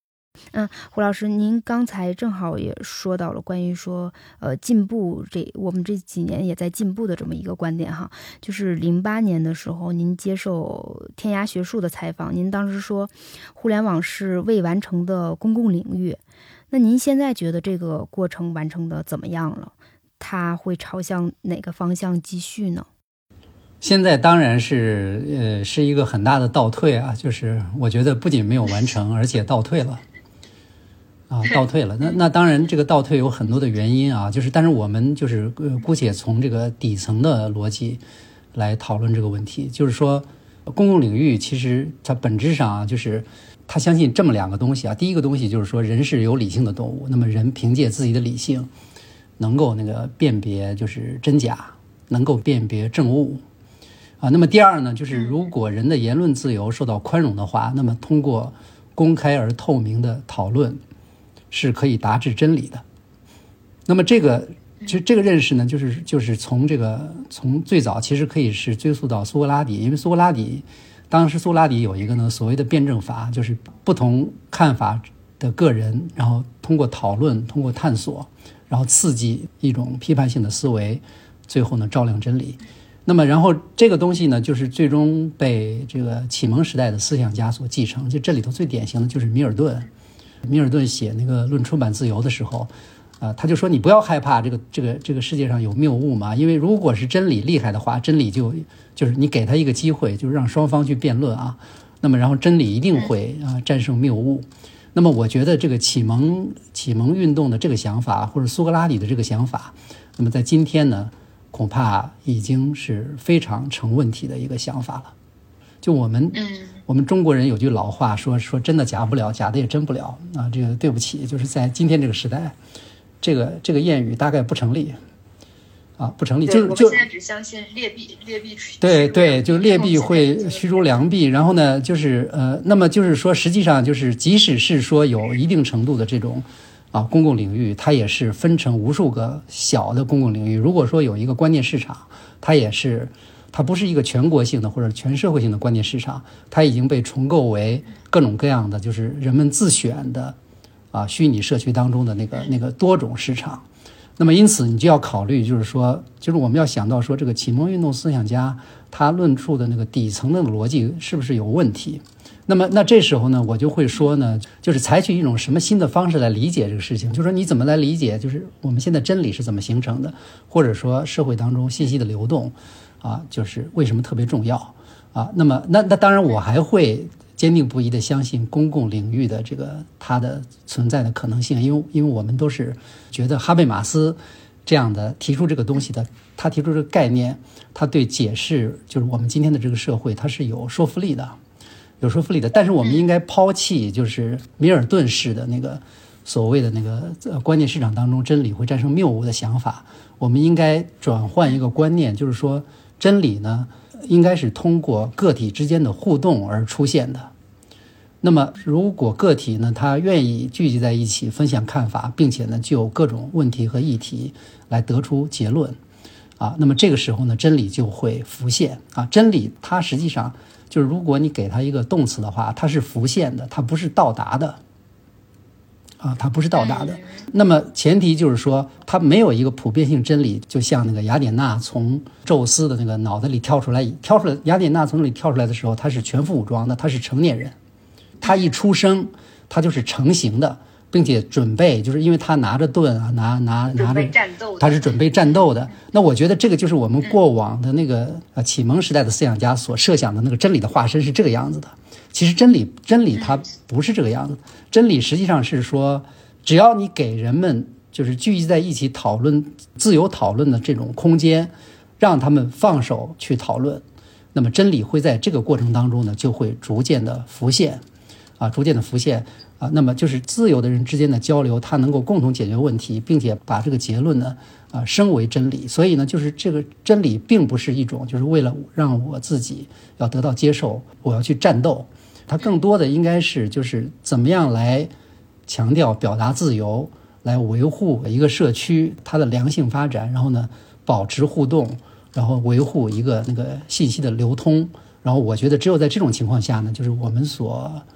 嗯，胡老师，您刚才正好也说到了关于说，呃，进步这我们这几年也在进步的这么一个观点哈。就是零八年的时候，您接受天涯学术的采访，您当时说，互联网是未完成的公共领域。那您现在觉得这个过程完成的怎么样了？它会朝向哪个方向继续呢？ 现在当然是呃是一个很大的倒退啊，就是我觉得不仅没有完成，而且倒退了啊，倒退了。那那当然这个倒退有很多的原因啊，就是但是我们就是呃姑且从这个底层的逻辑来讨论这个问题，就是说公共领域其实它本质上啊，就是他相信这么两个东西啊。第一个东西就是说人是有理性的动物，那么人凭借自己的理性能够那个辨别就是真假，能够辨别正误啊。那么第二呢，就是如果人的言论自由受到宽容的话，那么通过公开而透明的讨论是可以达至真理的。那么这个其实这个认识呢，就是就是从这个从最早其实可以是追溯到苏格拉底，因为苏格拉底当时苏格拉底有一个呢所谓的辩证法，就是不同看法的个人，然后通过讨论，通过探索，然后刺激一种批判性的思维，最后呢照亮真理。那么然后这个东西呢，就是最终被这个启蒙时代的思想家所继承。就这里头最典型的就是米尔顿，米尔顿写那个《论出版自由》的时候，呃，他就说你不要害怕这个这个这个世界上有谬误嘛，因为如果是真理厉害的话，真理就就是你给他一个机会，就是让双方去辩论啊，那么然后真理一定会啊、呃、战胜谬误。那么我觉得这个启蒙启蒙运动的这个想法，或者苏格拉底的这个想法，那么在今天呢，恐怕已经是非常成问题的一个想法了。就我们，嗯，我们中国人有句老话说说真的假不了，假的也真不了啊。这个对不起，就是在今天这个时代，这个这个谚语大概不成立啊，不成立。就就我们现在只相信劣币劣币驱逐良币， 对对，就劣币会驱逐良币。然后呢，就是呃，那么就是说，实际上就是即使是说有一定程度的这种啊公共领域，它也是分成无数个小的公共领域。如果说有一个关键市场，它也是。它不是一个全国性的或者全社会性的关键市场，它已经被重构为各种各样的就是人们自选的啊虚拟社区当中的那个那个多种市场。那么因此你就要考虑，就是说就是我们要想到说这个启蒙运动思想家他论述的那个底层的逻辑是不是有问题。那么那这时候呢，我就会说呢，就是采取一种什么新的方式来理解这个事情，就是说你怎么来理解就是我们现在真理是怎么形成的，或者说社会当中信息的流动啊，就是为什么特别重要啊？那么，那那当然，我还会坚定不移地相信公共领域的这个它的存在的可能性，因为因为我们都是觉得哈贝马斯这样的提出这个东西的，他提出这个概念，他对解释就是我们今天的这个社会，它是有说服力的，有说服力的。但是我们应该抛弃就是米尔顿式的那个所谓的那个呃关键市场当中真理会战胜谬误的想法，我们应该转换一个观念，就是说。真理呢，应该是通过个体之间的互动而出现的。那么，如果个体呢，他愿意聚集在一起分享看法，并且呢，就各种问题和议题来得出结论，啊，那么这个时候呢，真理就会浮现啊。真理它实际上就是，如果你给它一个动词的话，它是浮现的，它不是到达的。啊，它不是到达的。那么前提就是说，它没有一个普遍性真理，就像那个雅典娜从宙斯的那个脑袋里跳出来，跳出来，雅典娜从那里跳出来的时候，她是全副武装的，她是成年人，她一出生，她就是成型的，并且准备，就是因为她拿着盾啊，拿拿拿着，她是准备战斗的。那我觉得这个就是我们过往的那个呃启蒙时代的思想家所设想的那个真理的化身是这个样子的。其实真理真理它不是这个样子，真理实际上是说，只要你给人们就是聚集在一起讨论自由讨论的这种空间，让他们放手去讨论，那么真理会在这个过程当中呢就会逐渐的浮现啊，逐渐的浮现啊，那么就是自由的人之间的交流，它能够共同解决问题，并且把这个结论呢啊升为真理。所以呢，就是这个真理并不是一种就是为了让我自己要得到接受，我要去战斗。它更多的应该是就是怎么样来强调表达自由，来维护一个社区它的良性发展，然后呢保持互动，然后维护一个那个信息的流通。然后我觉得只有在这种情况下呢，就是我们所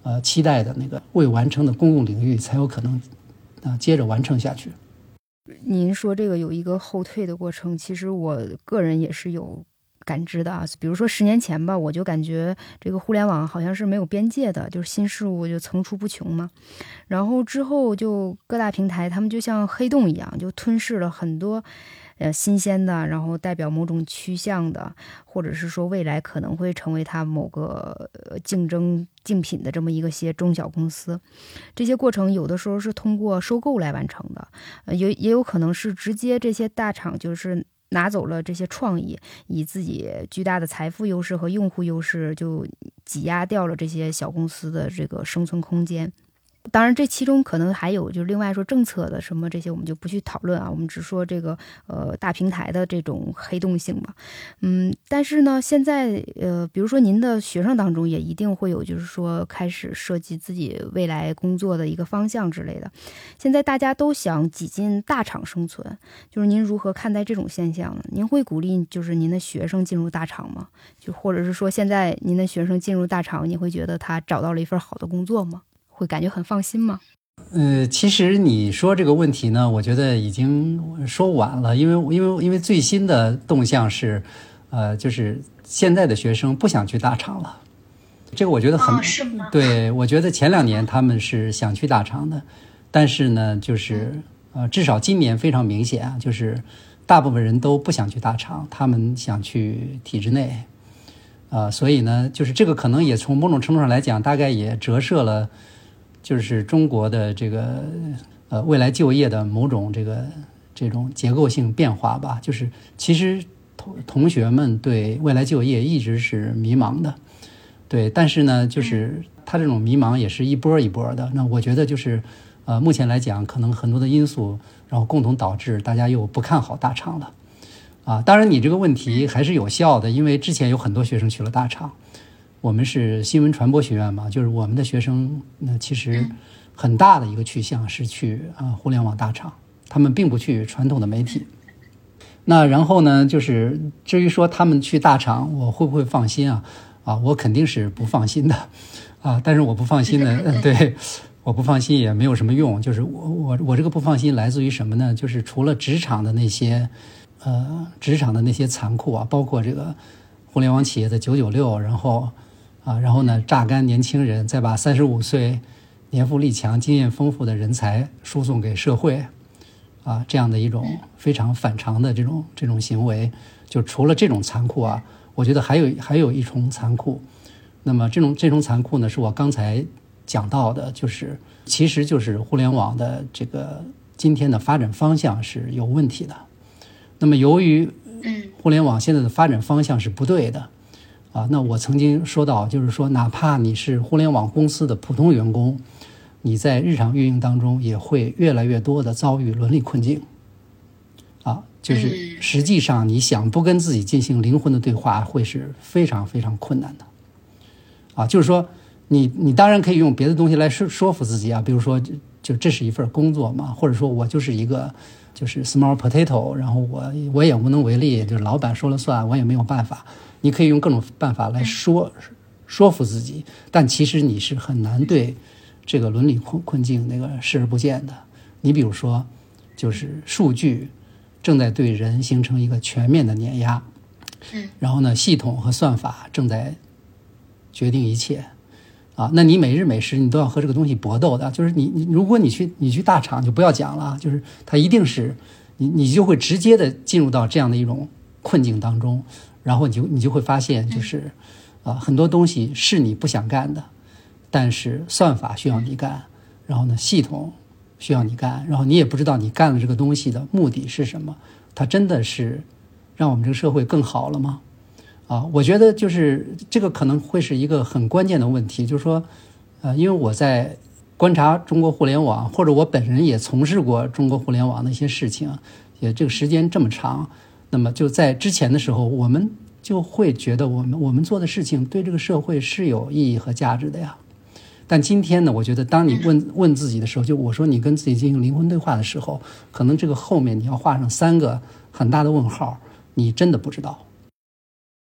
呃期待的那个未完成的公共领域，才有可能啊、呃、接着完成下去。 您说这个有一个后退的过程，其实我个人也是有感知的啊。比如说十年前吧，我就感觉这个互联网好像是没有边界的，就是新事物就层出不穷嘛。然后之后就各大平台他们就像黑洞一样，就吞噬了很多呃新鲜的，然后代表某种趋向的，或者是说未来可能会成为它某个竞争竞品的这么一个些中小公司。这些过程有的时候是通过收购来完成的，呃也也有可能是直接这些大厂就是拿走了这些创意，以自己巨大的财富优势和用户优势就挤压掉了这些小公司的这个生存空间。当然这其中可能还有就是另外说政策的什么这些我们就不去讨论啊，我们只说这个呃大平台的这种黑洞性吧。嗯，但是呢现在呃比如说您的学生当中也一定会有就是说开始设计自己未来工作的一个方向之类的，现在大家都想挤进大厂生存，就是您如何看待这种现象呢？您会鼓励就是您的学生进入大厂吗？就或者是说现在您的学生进入大厂，你会觉得他找到了一份好的工作吗？会感觉很放心吗？ 呃，其实你说这个问题呢，我觉得已经说晚了，因为因为因为最新的动向是，呃，就是现在的学生不想去大厂了。这个我觉得很、 哦、是吗？ 对，我觉得前两年他们是想去大厂的，但是呢，就是呃，至少今年非常明显啊，就是大部分人都不想去大厂，他们想去体制内。啊、呃，所以呢，就是这个可能也从某种程度上来讲，大概也折射了。就是中国的这个呃未来就业的某种这个这种结构性变化吧，就是其实同同学们对未来就业一直是迷茫的，对，但是呢，就是他这种迷茫也是一波一波的。那我觉得就是呃目前来讲，可能很多的因素，然后共同导致大家又不看好大厂了啊。当然，你这个问题还是有效的，因为之前有很多学生去了大厂。我们是新闻传播学院嘛，就是我们的学生呢，其实很大的一个去向是去啊互联网大厂，他们并不去传统的媒体。那然后呢，就是至于说他们去大厂，我会不会放心啊？啊，我肯定是不放心的啊。但是我不放心呢，对，我不放心也没有什么用。就是我我我这个不放心来自于什么呢？就是除了职场的那些呃职场的那些残酷啊，包括这个互联网企业的九九六，然后。啊，然后呢，榨干年轻人，再把三十五岁年富力强、经验丰富的人才输送给社会，啊，这样的一种非常反常的这种这种行为，就除了这种残酷啊，我觉得还有还有一重残酷。那么这种这种残酷呢，是我刚才讲到的，就是其实就是互联网的这个今天的发展方向是有问题的。那么由于互联网现在的发展方向是不对的。啊，那我曾经说到，就是说，哪怕你是互联网公司的普通员工，你在日常运营当中也会越来越多的遭遇伦理困境。啊，就是实际上你想不跟自己进行灵魂的对话，会是非常非常困难的。啊，就是说你，你你当然可以用别的东西来说说服自己啊，比如说，就这是一份工作嘛，或者说我就是一个就是 small potato， 然后我我也无能为力，就是老板说了算，我也没有办法。你可以用各种办法来说说服自己，但其实你是很难对这个伦理困困境那个视而不见的。你比如说，就是数据正在对人形成一个全面的碾压，然后呢，系统和算法正在决定一切啊。那你每日每时你都要和这个东西搏斗的，就是你你如果你去你去大厂就不要讲了，就是它一定是你你就会直接的进入到这样的一种困境当中。然后你就你就会发现，就是啊、呃，很多东西是你不想干的，但是算法需要你干，然后呢，系统需要你干，然后你也不知道你干了这个东西的目的是什么，它真的是让我们这个社会更好了吗？啊，我觉得就是这个可能会是一个很关键的问题，就是说，呃，因为我在观察中国互联网，或者我本人也从事过中国互联网的一些事情，也这个时间这么长。那么就在之前的时候，我们就会觉得我们我们做的事情对这个社会是有意义和价值的呀。但今天呢，我觉得当你问问自己的时候，就我说你跟自己进行灵魂对话的时候，可能这个后面你要画上三个很大的问号，你真的不知道。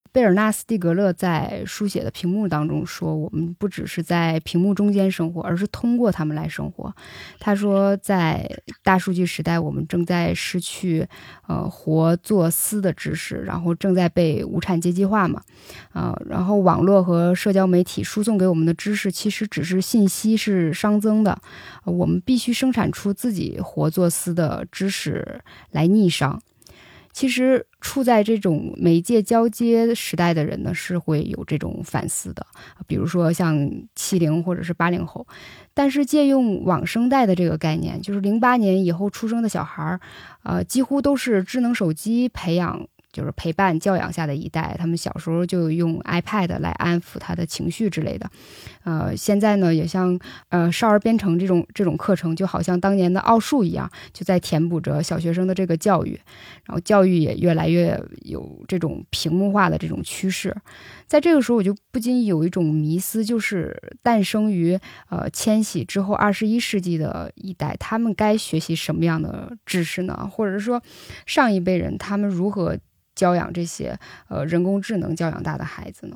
贝尔纳斯蒂格勒在书写的屏幕当中说，我们不只是在屏幕中间生活，而是通过它们来生活。他说在大数据时代，我们正在失去呃活做思的知识，然后正在被无产阶级化嘛，啊、呃，然后网络和社交媒体输送给我们的知识其实只是信息，是熵增的、呃、我们必须生产出自己活做思的知识来逆商。其实处在这种媒介交接时代的人呢，是会有这种反思的，比如说像七零或者是八零后。但是借用网生代的这个概念，就是零八年以后出生的小孩，呃，几乎都是智能手机培养，就是陪伴教养下的一代。他们小时候就用 iPad 来安抚他的情绪之类的。呃，现在呢，也像呃少儿编程这种这种课程，就好像当年的奥数一样，就在填补着小学生的这个教育。然后教育也越来越有这种屏幕化的这种趋势。在这个时候，我就不禁有一种迷思，就是诞生于呃千禧之后二十一世纪的一代，他们该学习什么样的知识呢？或者说上一辈人他们如何教养这些呃人工智能教养大的孩子呢？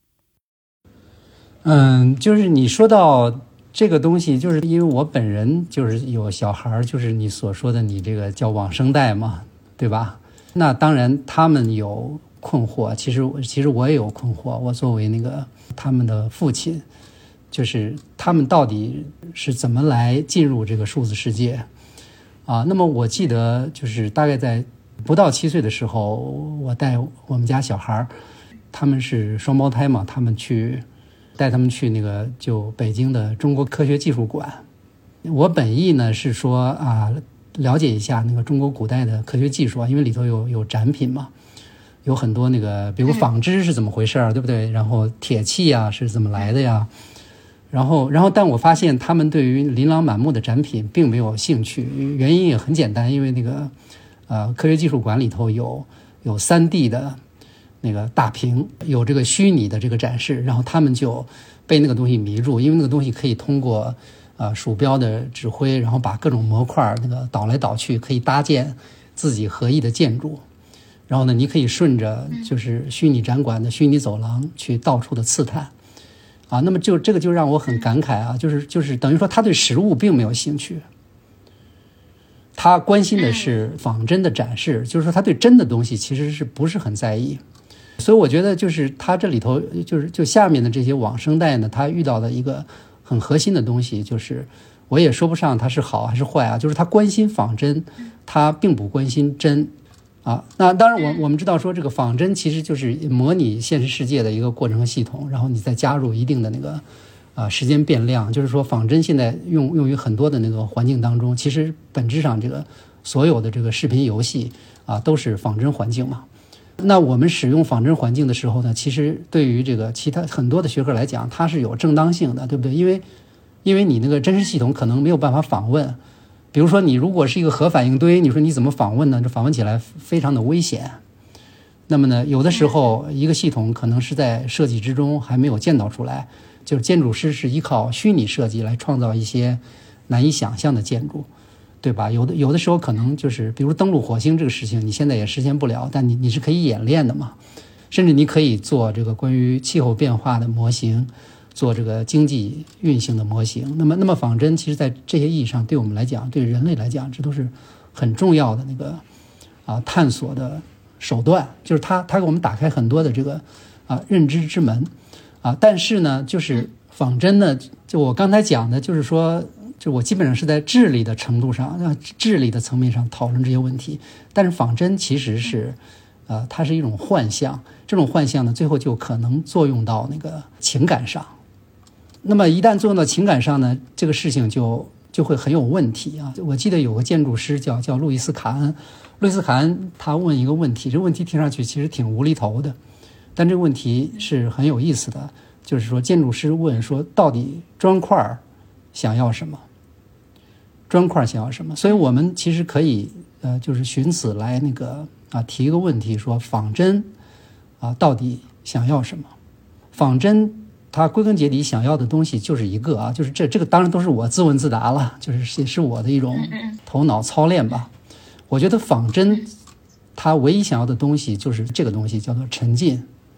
嗯，就是你说到这个东西，就是因为我本人就是有小孩，就是你所说的你这个叫网生代嘛，对吧？那当然他们有困惑，其实其实我也有困惑。我作为那个他们的父亲，就是他们到底是怎么来进入这个数字世界啊？那么我记得就是大概在不到七岁的时候，我带我们家小孩，他们是双胞胎嘛，他们去带他们去那个就北京的中国科学技术馆。我本意呢是说啊，了解一下那个中国古代的科学技术啊，因为里头有有展品嘛，有很多那个比如纺织是怎么回事儿，对不对？然后铁器啊是怎么来的呀？然后然后但我发现他们对于琳琅满目的展品并没有兴趣，原因也很简单，因为那个呃科学技术馆里头有有 三 D 的那个大屏，有这个虚拟的这个展示，然后他们就被那个东西迷住，因为那个东西可以通过呃鼠标的指挥，然后把各种模块那个导来导去，可以搭建自己合意的建筑。然后呢，你可以顺着就是虚拟展馆的虚拟走廊去到处的刺探啊。那么就这个就让我很感慨啊，就是就是等于说他对实物并没有兴趣，他关心的是仿真的展示，就是说他对真的东西其实是不是很在意。所以我觉得就是他这里头就是就下面的这些网生代呢，他遇到的一个很核心的东西，就是我也说不上他是好还是坏啊，就是他关心仿真，他并不关心真啊。那当然我我们知道说这个仿真其实就是模拟现实世界的一个过程系统，然后你再加入一定的那个啊时间变量，就是说仿真现在用用于很多的那个环境当中，其实本质上这个所有的这个视频游戏啊都是仿真环境嘛。那我们使用仿真环境的时候呢，其实对于这个其他很多的学科来讲，它是有正当性的，对不对？因为因为你那个真实系统可能没有办法访问，比如说你如果是一个核反应堆，你说你怎么访问呢？这访问起来非常的危险。那么呢，有的时候一个系统可能是在设计之中还没有建造出来，就是建筑师是依靠虚拟设计来创造一些难以想象的建筑，对吧？有的有的时候可能就是比如登陆火星这个事情你现在也实现不了，但你你是可以演练的嘛，甚至你可以做这个关于气候变化的模型，做这个经济运行的模型。那么那么仿真其实在这些意义上对我们来讲，对人类来讲，这都是很重要的那个啊探索的手段，就是它它给我们打开很多的这个啊认知之门啊。但是呢就是仿真呢，就我刚才讲的就是说，就我基本上是在智力的程度上，智力的层面上讨论这些问题。但是仿真其实是呃，它是一种幻象，这种幻象呢最后就可能作用到那个情感上。那么一旦作用到情感上呢，这个事情就就会很有问题啊。我记得有个建筑师叫叫路易斯卡恩，路易斯卡恩他问一个问题，这个问题听上去其实挺无厘头的，但这个问题是很有意思的，就是说建筑师问说，到底砖块想要什么？砖块想要什么？所以我们其实可以呃，就是寻此来那个啊提一个问题，说仿真啊到底想要什么？仿真它归根结底想要的东西就是一个啊，就是这这个当然都是我自问自答了，就是也是我的一种头脑操练吧。我觉得仿真它唯一想要的东西就是这个东西叫做沉浸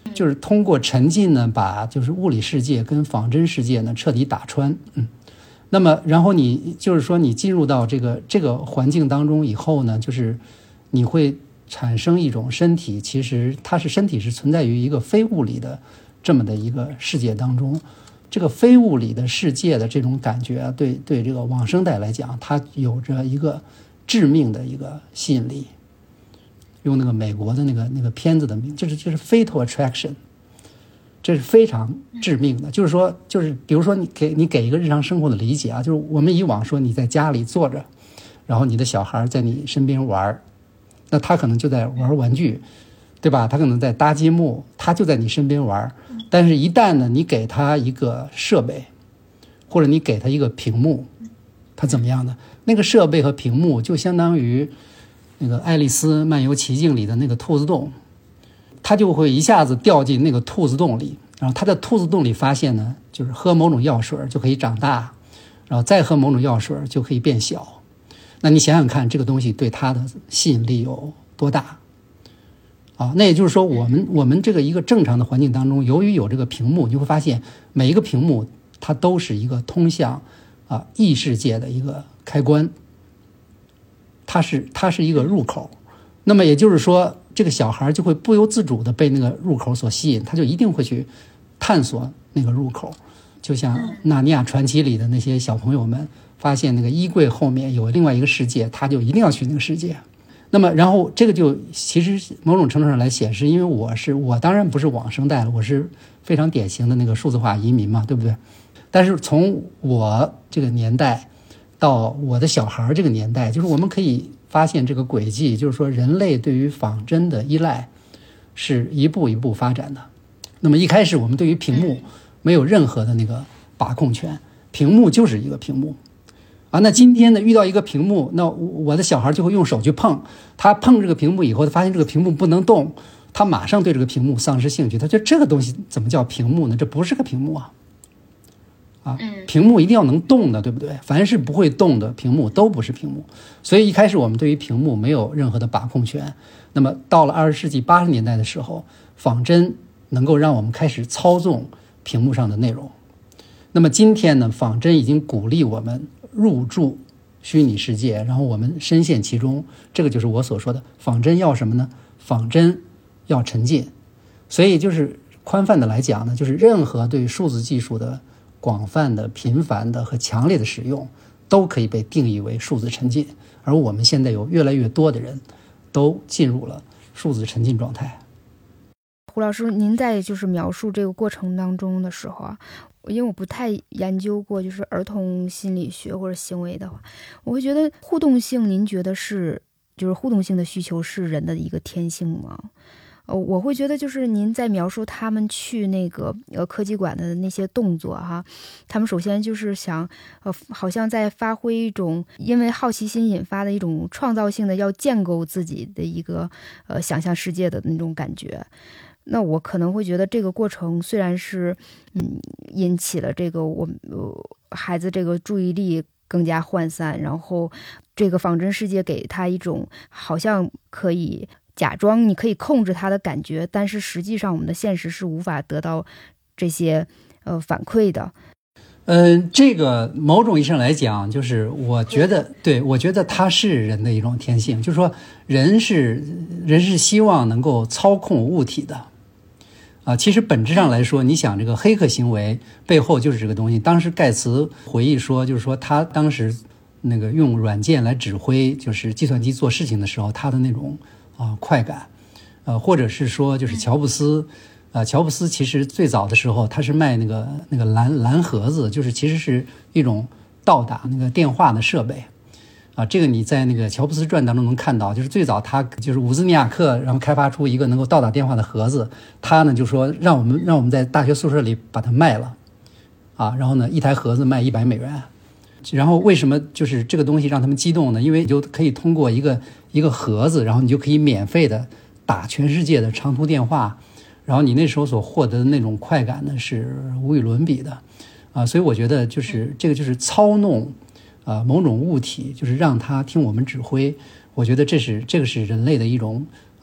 就是通过沉浸呢，把就是物理世界跟仿真世界呢彻底打穿。嗯，那么然后你就是说你进入到这个这个环境当中以后呢，就是你会产生一种身体，其实它是身体是存在于一个非物理的这么的一个世界当中。这个非物理的世界的这种感觉啊，对对这个往生代来讲，它有着一个致命的一个吸引力。用那个美国的那个那个片子的名，就是就是 Fatal Attraction， 这是非常致命的。就是说，就是比如说你给你给一个日常生活的理解啊，就是我们以往说你在家里坐着，然后你的小孩在你身边玩，那他可能就在玩玩具，对吧？他可能在搭积木，他就在你身边玩。但是一旦呢，你给他一个设备，或者你给他一个屏幕，他怎么样呢？那个设备和屏幕就相当于那个《爱丽丝漫游奇境》里的那个兔子洞，他就会一下子掉进那个兔子洞里，然后他在兔子洞里发现呢，就是喝某种药水就可以长大，然后再喝某种药水就可以变小。那你想想看，这个东西对他的吸引力有多大啊？那也就是说，我们我们这个一个正常的环境当中，由于有这个屏幕，你会发现每一个屏幕它都是一个通向啊异世界的一个开关。它是它是一个入口，那么也就是说，这个小孩就会不由自主的被那个入口所吸引，他就一定会去探索那个入口。就像《纳尼亚传奇》里的那些小朋友们，发现那个衣柜后面有另外一个世界，他就一定要去那个世界。那么，然后这个就其实某种程度上来显示，因为我是我当然不是往生代了，我是非常典型的那个数字化移民嘛，对不对？但是从我这个年代到我的小孩这个年代，就是我们可以发现这个轨迹，就是说人类对于仿真的依赖是一步一步发展的。那么一开始我们对于屏幕没有任何的那个把控权，屏幕就是一个屏幕啊。那今天呢，遇到一个屏幕，那我的小孩就会用手去碰，他碰这个屏幕以后，他发现这个屏幕不能动，他马上对这个屏幕丧失兴趣，他觉得这个东西怎么叫屏幕呢？这不是个屏幕啊。啊，屏幕一定要能动的，对不对？凡是不会动的屏幕都不是屏幕。所以一开始我们对于屏幕没有任何的把控权。那么到了二十世纪八十年代的时候，仿真能够让我们开始操纵屏幕上的内容。那么今天呢，仿真已经鼓励我们入驻虚拟世界，然后我们深陷其中。这个就是我所说的仿真要什么呢？仿真要沉浸。所以就是宽泛的来讲呢，就是任何对数字技术的广泛的、频繁的和强烈的使用，都可以被定义为数字沉浸。而我们现在有越来越多的人都进入了数字沉浸状态。 胡老师，您在就是描述这个过程当中的时候啊，因为我不太研究过就是儿童心理学或者行为的话，我会觉得互动性，您觉得是就是互动性的需求是人的一个天性吗？呃，我会觉得就是您在描述他们去那个呃科技馆的那些动作哈，他们首先就是想呃好像在发挥一种因为好奇心引发的一种创造性的要建构自己的一个呃想象世界的那种感觉。那我可能会觉得这个过程虽然是嗯引起了这个我呃孩子这个注意力更加涣散，然后这个仿真世界给他一种好像可以假装你可以控制他的感觉，但是实际上我们的现实是无法得到这些呃反馈的。 嗯、呃，这个某种意义上来讲，就是我觉得，对，我觉得它是人的一种天性，就是说人是人是希望能够操控物体的。啊，其实本质上来说，你想这个黑客行为背后就是这个东西。当时盖茨回忆说，就是说他当时那个用软件来指挥，就是计算机做事情的时候，他的那种啊快感，呃，或者是说就是乔布斯，啊，乔布斯其实最早的时候他是卖那个那个蓝蓝盒子，就是其实是一种到打那个电话的设备。啊，这个你在那个乔布斯传当中能看到，就是最早他就是伍兹尼亚克，然后开发出一个能够到达电话的盒子，他呢就说让我们让我们在大学宿舍里把它卖了，啊，然后呢一台盒子卖一百美元，然后为什么就是这个东西让他们激动呢？因为你就可以通过一个一个盒子，然后你就可以免费的打全世界的长途电话，然后你那时候所获得的那种快感呢是无与伦比的，啊，所以我觉得就是这个就是操弄。啊、呃，某种物体就是让它听我们指挥，我觉得这是这个是人类的一种啊、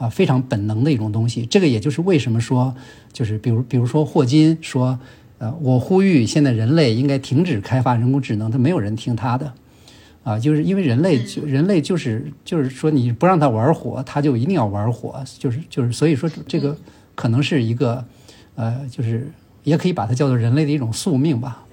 啊非常本能的一种东西。这个也就是为什么说，就是比如比如说霍金说，呃，我呼吁现在人类应该停止开发人工智能，他没有人听他的。啊，就是因为人类就人类就是就是说你不让他玩火，他就一定要玩火，就是就是所以说这个可能是一个呃，就是也可以把它叫做人类的一种宿命吧。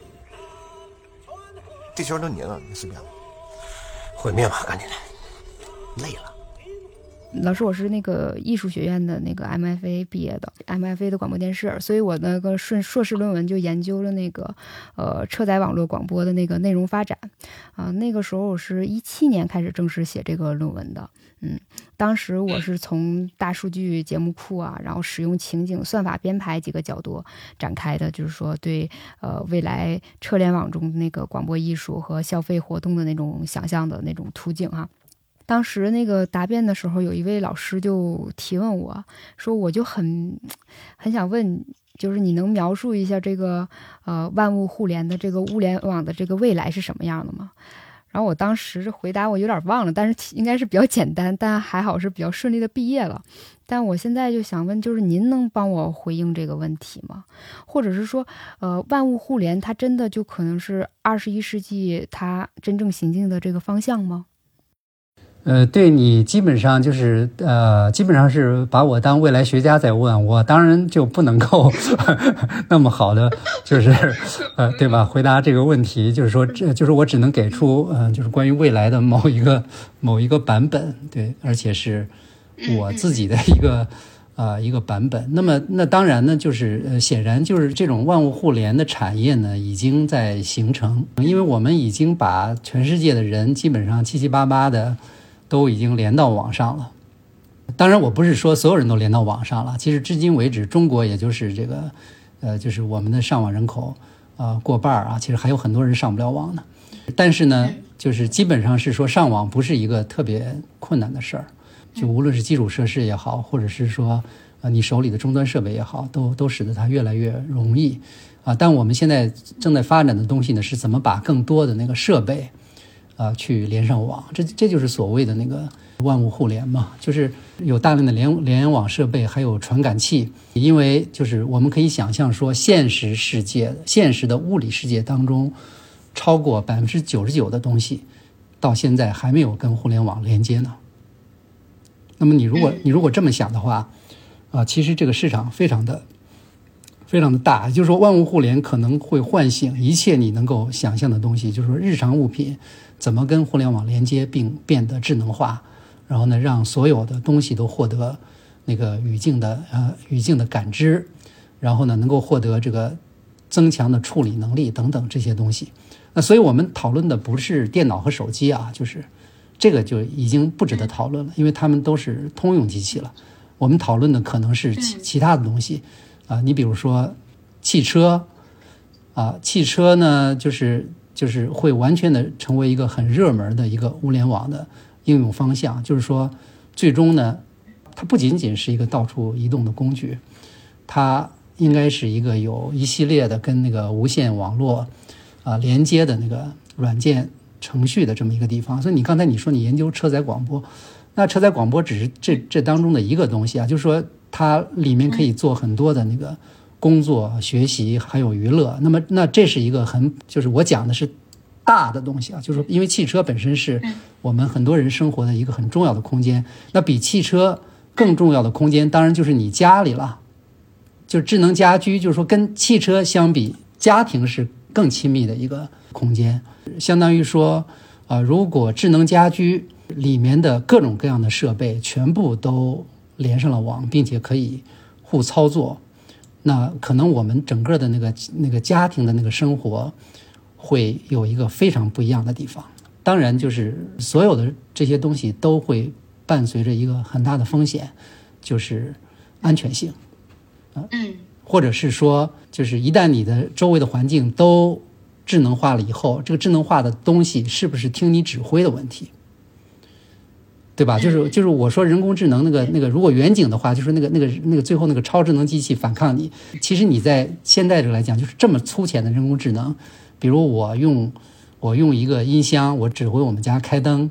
地球都黏了，你随便了，毁灭吧，赶紧的，累了。 老师，我是那个艺术学院的那个 M F A 毕业的 ，M F A 的广播电视，所以我那个顺硕士论文就研究了那个呃车载网络广播的那个内容发展啊、呃。那个时候我是一七年开始正式写这个论文的，嗯，当时我是从大数据、节目库啊，然后使用情景、算法编排几个角度展开的，就是说对呃未来车联网中那个广播艺术和消费活动的那种想象的那种途径哈、啊。当时那个答辩的时候，有一位老师就提问我说，我就很很想问，就是你能描述一下这个呃万物互联的这个物联网的这个未来是什么样的吗？然后我当时回答我有点忘了，但是应该是比较简单，但还好是比较顺利的毕业了。但我现在就想问，就是您能帮我回应这个问题吗？或者是说，呃，万物互联它真的就可能是二十一世纪它真正行进的这个方向吗？ 呃，对，你基本上就是呃，基本上是把我当未来学家在问，我当然就不能够那么好的，就是呃，对吧？回答这个问题，就是说，这就是我只能给出呃，就是关于未来的某一个某一个版本，对，而且是我自己的一个呃一个版本。那么，那当然呢，就是呃，显然就是这种万物互联的产业呢，已经在形成，因为我们已经把全世界的人基本上七七八八的。都已经连到网上了。当然我不是说所有人都连到网上了，其实至今为止中国也就是这个呃就是我们的上网人口呃过半啊，其实还有很多人上不了网呢。但是呢就是基本上是说上网不是一个特别困难的事儿，就无论是基础设施也好，或者是说呃你手里的终端设备也好，都都使得它越来越容易啊。但我们现在正在发展的东西呢，是怎么把更多的那个设备啊，去连上网，这这就是所谓的那个万物互联嘛，就是有大量的联联网设备，还有传感器。因为就是我们可以想象说，现实世界、现实的物理世界当中，超过百分之九十九的东西，到现在还没有跟互联网连接呢。那么你如果你如果这么想的话，啊，其实这个市场非常的非常的大，也就是说万物互联可能会唤醒一切你能够想象的东西，就是说日常物品怎么跟互联网连接并变得智能化，然后呢让所有的东西都获得那个语境的呃语境的感知，然后呢能够获得这个增强的处理能力等等这些东西。那所以我们讨论的不是电脑和手机啊，就是这个就已经不值得讨论了，因为它们都是通用机器了。我们讨论的可能是其其他的东西啊，你比如说汽车啊，汽车呢就是就是会完全的成为一个很热门的一个物联网的应用方向，就是说最终呢它不仅仅是一个到处移动的工具，它应该是一个有一系列的跟那个无线网络啊连接的那个软件程序的这么一个地方。所以你刚才你说你研究车载广播，那车载广播只是这这当中的一个东西啊，就是说它里面可以做很多的那个工作、学习还有娱乐。那么那这是一个很就是我讲的是大的东西啊，就是因为汽车本身是我们很多人生活的一个很重要的空间。那比汽车更重要的空间当然就是你家里了，就智能家居，就是说跟汽车相比，家庭是更亲密的一个空间。相当于说啊、呃，如果智能家居里面的各种各样的设备全部都连上了网，并且可以互操作，那可能我们整个的那个那个家庭的那个生活会有一个非常不一样的地方。当然就是所有的这些东西都会伴随着一个很大的风险，就是安全性。 嗯， 或者是说就是一旦你的周围的环境都智能化了以后，这个智能化的东西是不是听你指挥的问题，对吧？就是就是我说人工智能那个那个如果远景的话，就是那个那个那个最后那个超智能机器反抗你，其实你在现在这来讲就是这么粗浅的人工智能。比如我用我用一个音箱，我指挥我们家开灯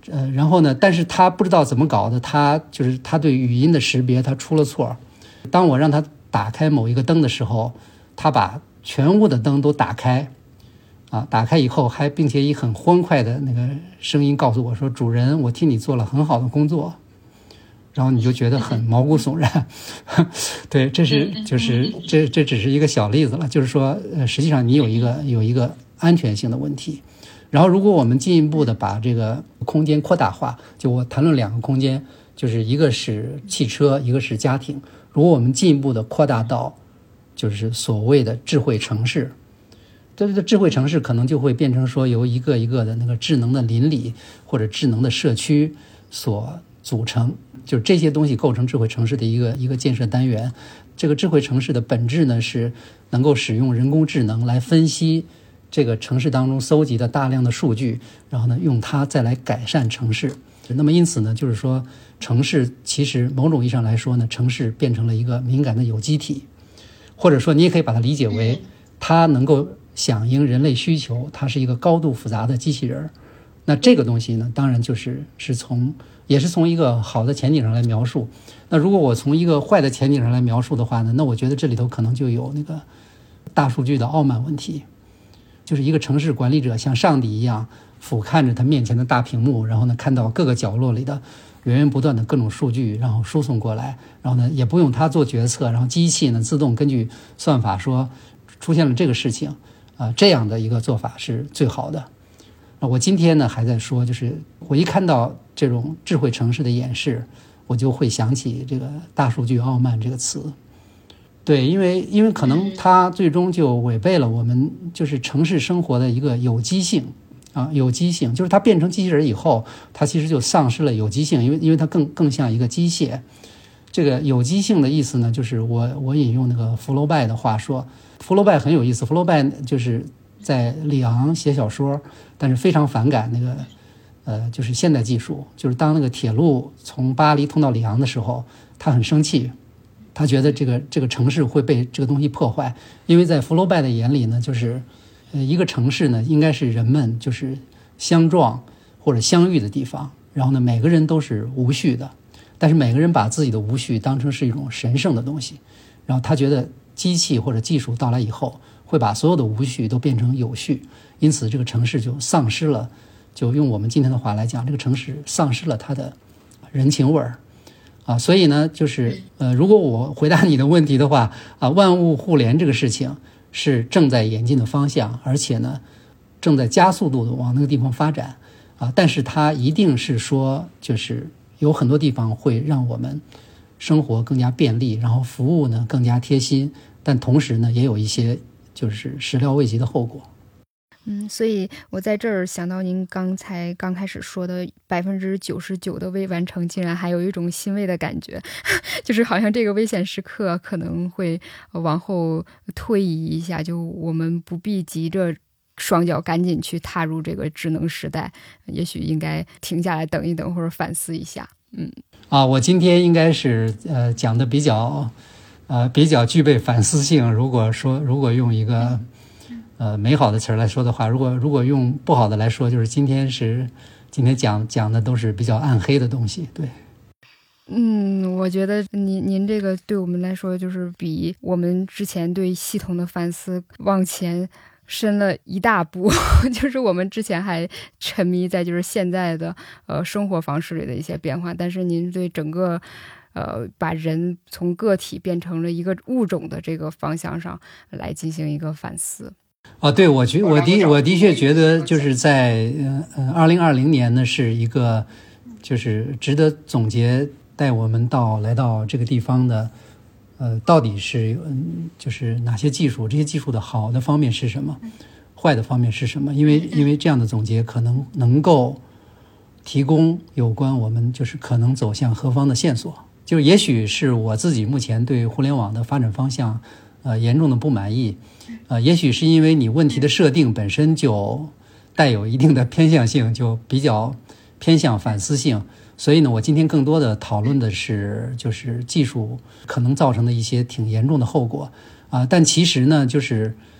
呃，然后呢，但是他不知道怎么搞的，他就是他对语音的识别他出了错。当我让他打开某一个灯的时候，他把全屋的灯都打开，啊，打开以后还并且以很欢快的那个声音告诉我说：“主人，我替你做了很好的工作。”然后你就觉得很毛骨悚然。对，这是就是这这只是一个小例子了，就是说，呃，实际上你有一个有一个安全性的问题。然后，如果我们进一步的把这个空间扩大化，就我谈论两个空间，就是一个是汽车，一个是家庭。如果我们进一步的扩大到，就是所谓的智慧城市，这个智慧城市可能就会变成说由一个一个的那个智能的邻里或者智能的社区所组成，就是这些东西构成智慧城市的一个一个建设单元。这个智慧城市的本质呢，是能够使用人工智能来分析这个城市当中搜集的大量的数据，然后呢，用它再来改善城市。那么因此呢，就是说城市其实某种意义上来说呢，城市变成了一个敏感的有机体，或者说你也可以把它理解为它能够响应人类需求，它是一个高度复杂的机器人。那这个东西呢，当然就是是从也是从一个好的前景上来描述。那如果我从一个坏的前景上来描述的话呢，那我觉得这里头可能就有那个大数据的傲慢问题，就是一个城市管理者像上帝一样俯瞰着他面前的大屏幕，然后呢看到各个角落里的源源不断的各种数据，然后输送过来，然后呢也不用他做决策，然后机器呢自动根据算法说出现了这个事情，啊、呃，这样的一个做法是最好的。我今天呢还在说，就是我一看到这种智慧城市的演示，我就会想起这个大数据傲慢这个词。对，因为因为可能它最终就违背了我们就是城市生活的一个有机性啊，有机性就是它变成机器人以后，它其实就丧失了有机性，因为因为它更更像一个机械。这个有机性的意思呢，就是我我引用那个福楼拜的话说，福楼拜很有意思，福楼拜就是在里昂写小说，但是非常反感那个呃就是现代技术，就是当那个铁路从巴黎通到里昂的时候，他很生气。他觉得这个这个城市会被这个东西破坏，因为在福楼拜的眼里呢，就是呃一个城市呢应该是人们就是相撞或者相遇的地方，然后呢每个人都是无序的，但是每个人把自己的无序当成是一种神圣的东西，然后他觉得机器或者技术到来以后会把所有的无序都变成有序，因此这个城市就丧失了，就用我们今天的话来讲，这个城市丧失了它的人情味儿。啊，所以呢，就是呃，如果我回答你的问题的话，啊，万物互联这个事情是正在演进的方向，而且呢，正在加速度的往那个地方发展，啊，但是它一定是说，就是有很多地方会让我们生活更加便利，然后服务呢更加贴心，但同时呢，也有一些就是始料未及的后果。 嗯，所以我在这儿想到您刚才刚开始说的百分之九十九的未完成，竟然还有一种欣慰的感觉，就是好像这个危险时刻可能会往后推移一下，就我们不必急着双脚赶紧去踏入这个智能时代，也许应该停下来等一等，或者反思一下。嗯，啊， 我今天应该是呃讲的比较呃比较具备反思性。如果说如果用一个呃，美好的词儿来说的话，如果如果用不好的来说，就是今天是今天讲讲的都是比较暗黑的东西，对。 嗯，我觉得您您这个对我们来说，就是比我们之前对系统的反思往前深了一大步。就是我们之前还沉迷在就是现在的呃生活方式里的一些变化，但是您对整个呃把人从个体变成了一个物种的这个方向上来进行一个反思。 啊，对，我觉我的我的确觉得就是在呃二零二零年呢是一个就是值得总结带我们到来到这个地方的呃到底是嗯就是哪些技术，这些技术的好的方面是什么，坏的方面是什么？因为因为这样的总结可能能够提供有关我们就是可能走向何方的线索。就也许是我自己目前对互联网的发展方向呃严重的不满意。呃，也许是因为你问题的设定本身就带有一定的偏向性，就比较偏向反思性，所以呢，我今天更多的讨论的是就是技术可能造成的一些挺严重的后果啊、呃。但其实呢，就是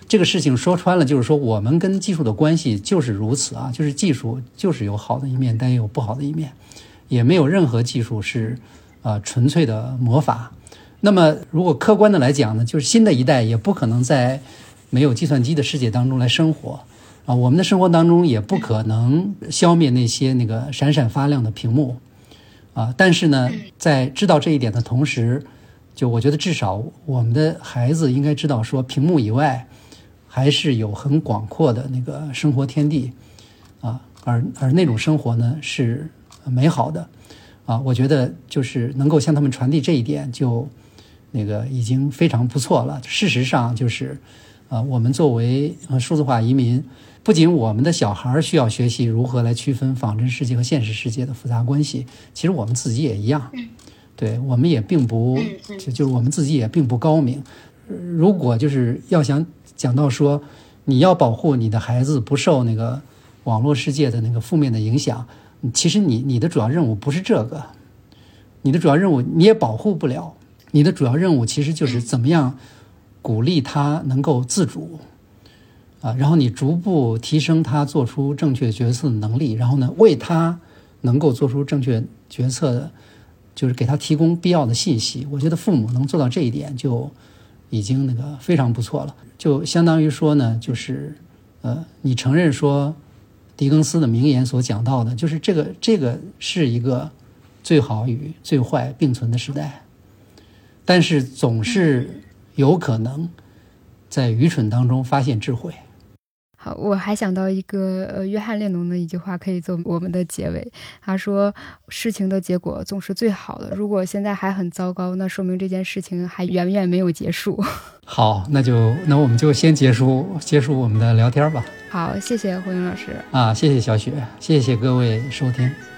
这个事情说穿了就是说我们跟技术的关系就是如此啊，就是技术就是有好的一面但也有不好的一面，也没有任何技术是呃纯粹的魔法。那么如果客观的来讲呢，就是新的一代也不可能在没有计算机的世界当中来生活啊，我们的生活当中也不可能消灭那些那个闪闪发亮的屏幕啊。但是呢，在知道这一点的同时，就我觉得至少我们的孩子应该知道说，屏幕以外还是有很广阔的那个生活天地啊，而而那种生活呢是美好的啊。我觉得就是能够向他们传递这一点，就那个已经非常不错了。事实上就是呃，我们作为呃数字化移民，不仅我们的小孩需要学习如何来区分仿真世界和现实世界的复杂关系，其实我们自己也一样。对，我们也并不就就是我们自己也并不高明。如果就是要想讲到说你要保护你的孩子不受那个网络世界的那个负面的影响，其实你你的主要任务不是这个，你的主要任务你也保护不了，你的主要任务其实就是怎么样鼓励他能够自主啊，然后你逐步提升他做出正确决策的能力，然后呢为他能够做出正确决策的就是给他提供必要的信息。我觉得父母能做到这一点就已经那个非常不错了。就相当于说呢，就是呃，你承认说狄更斯的名言所讲到的，就是这个这个是一个最好与最坏并存的时代，但是总是有可能在愚蠢当中发现智慧。 好，我还想到一个呃，约翰列侬的一句话可以做我们的结尾。他说事情的结果总是最好的，如果现在还很糟糕，那说明这件事情还远远没有结束。 好，那就那我们就先结束结束我们的聊天吧。 好，谢谢胡英老师。 啊，谢谢小雪，谢谢各位收听。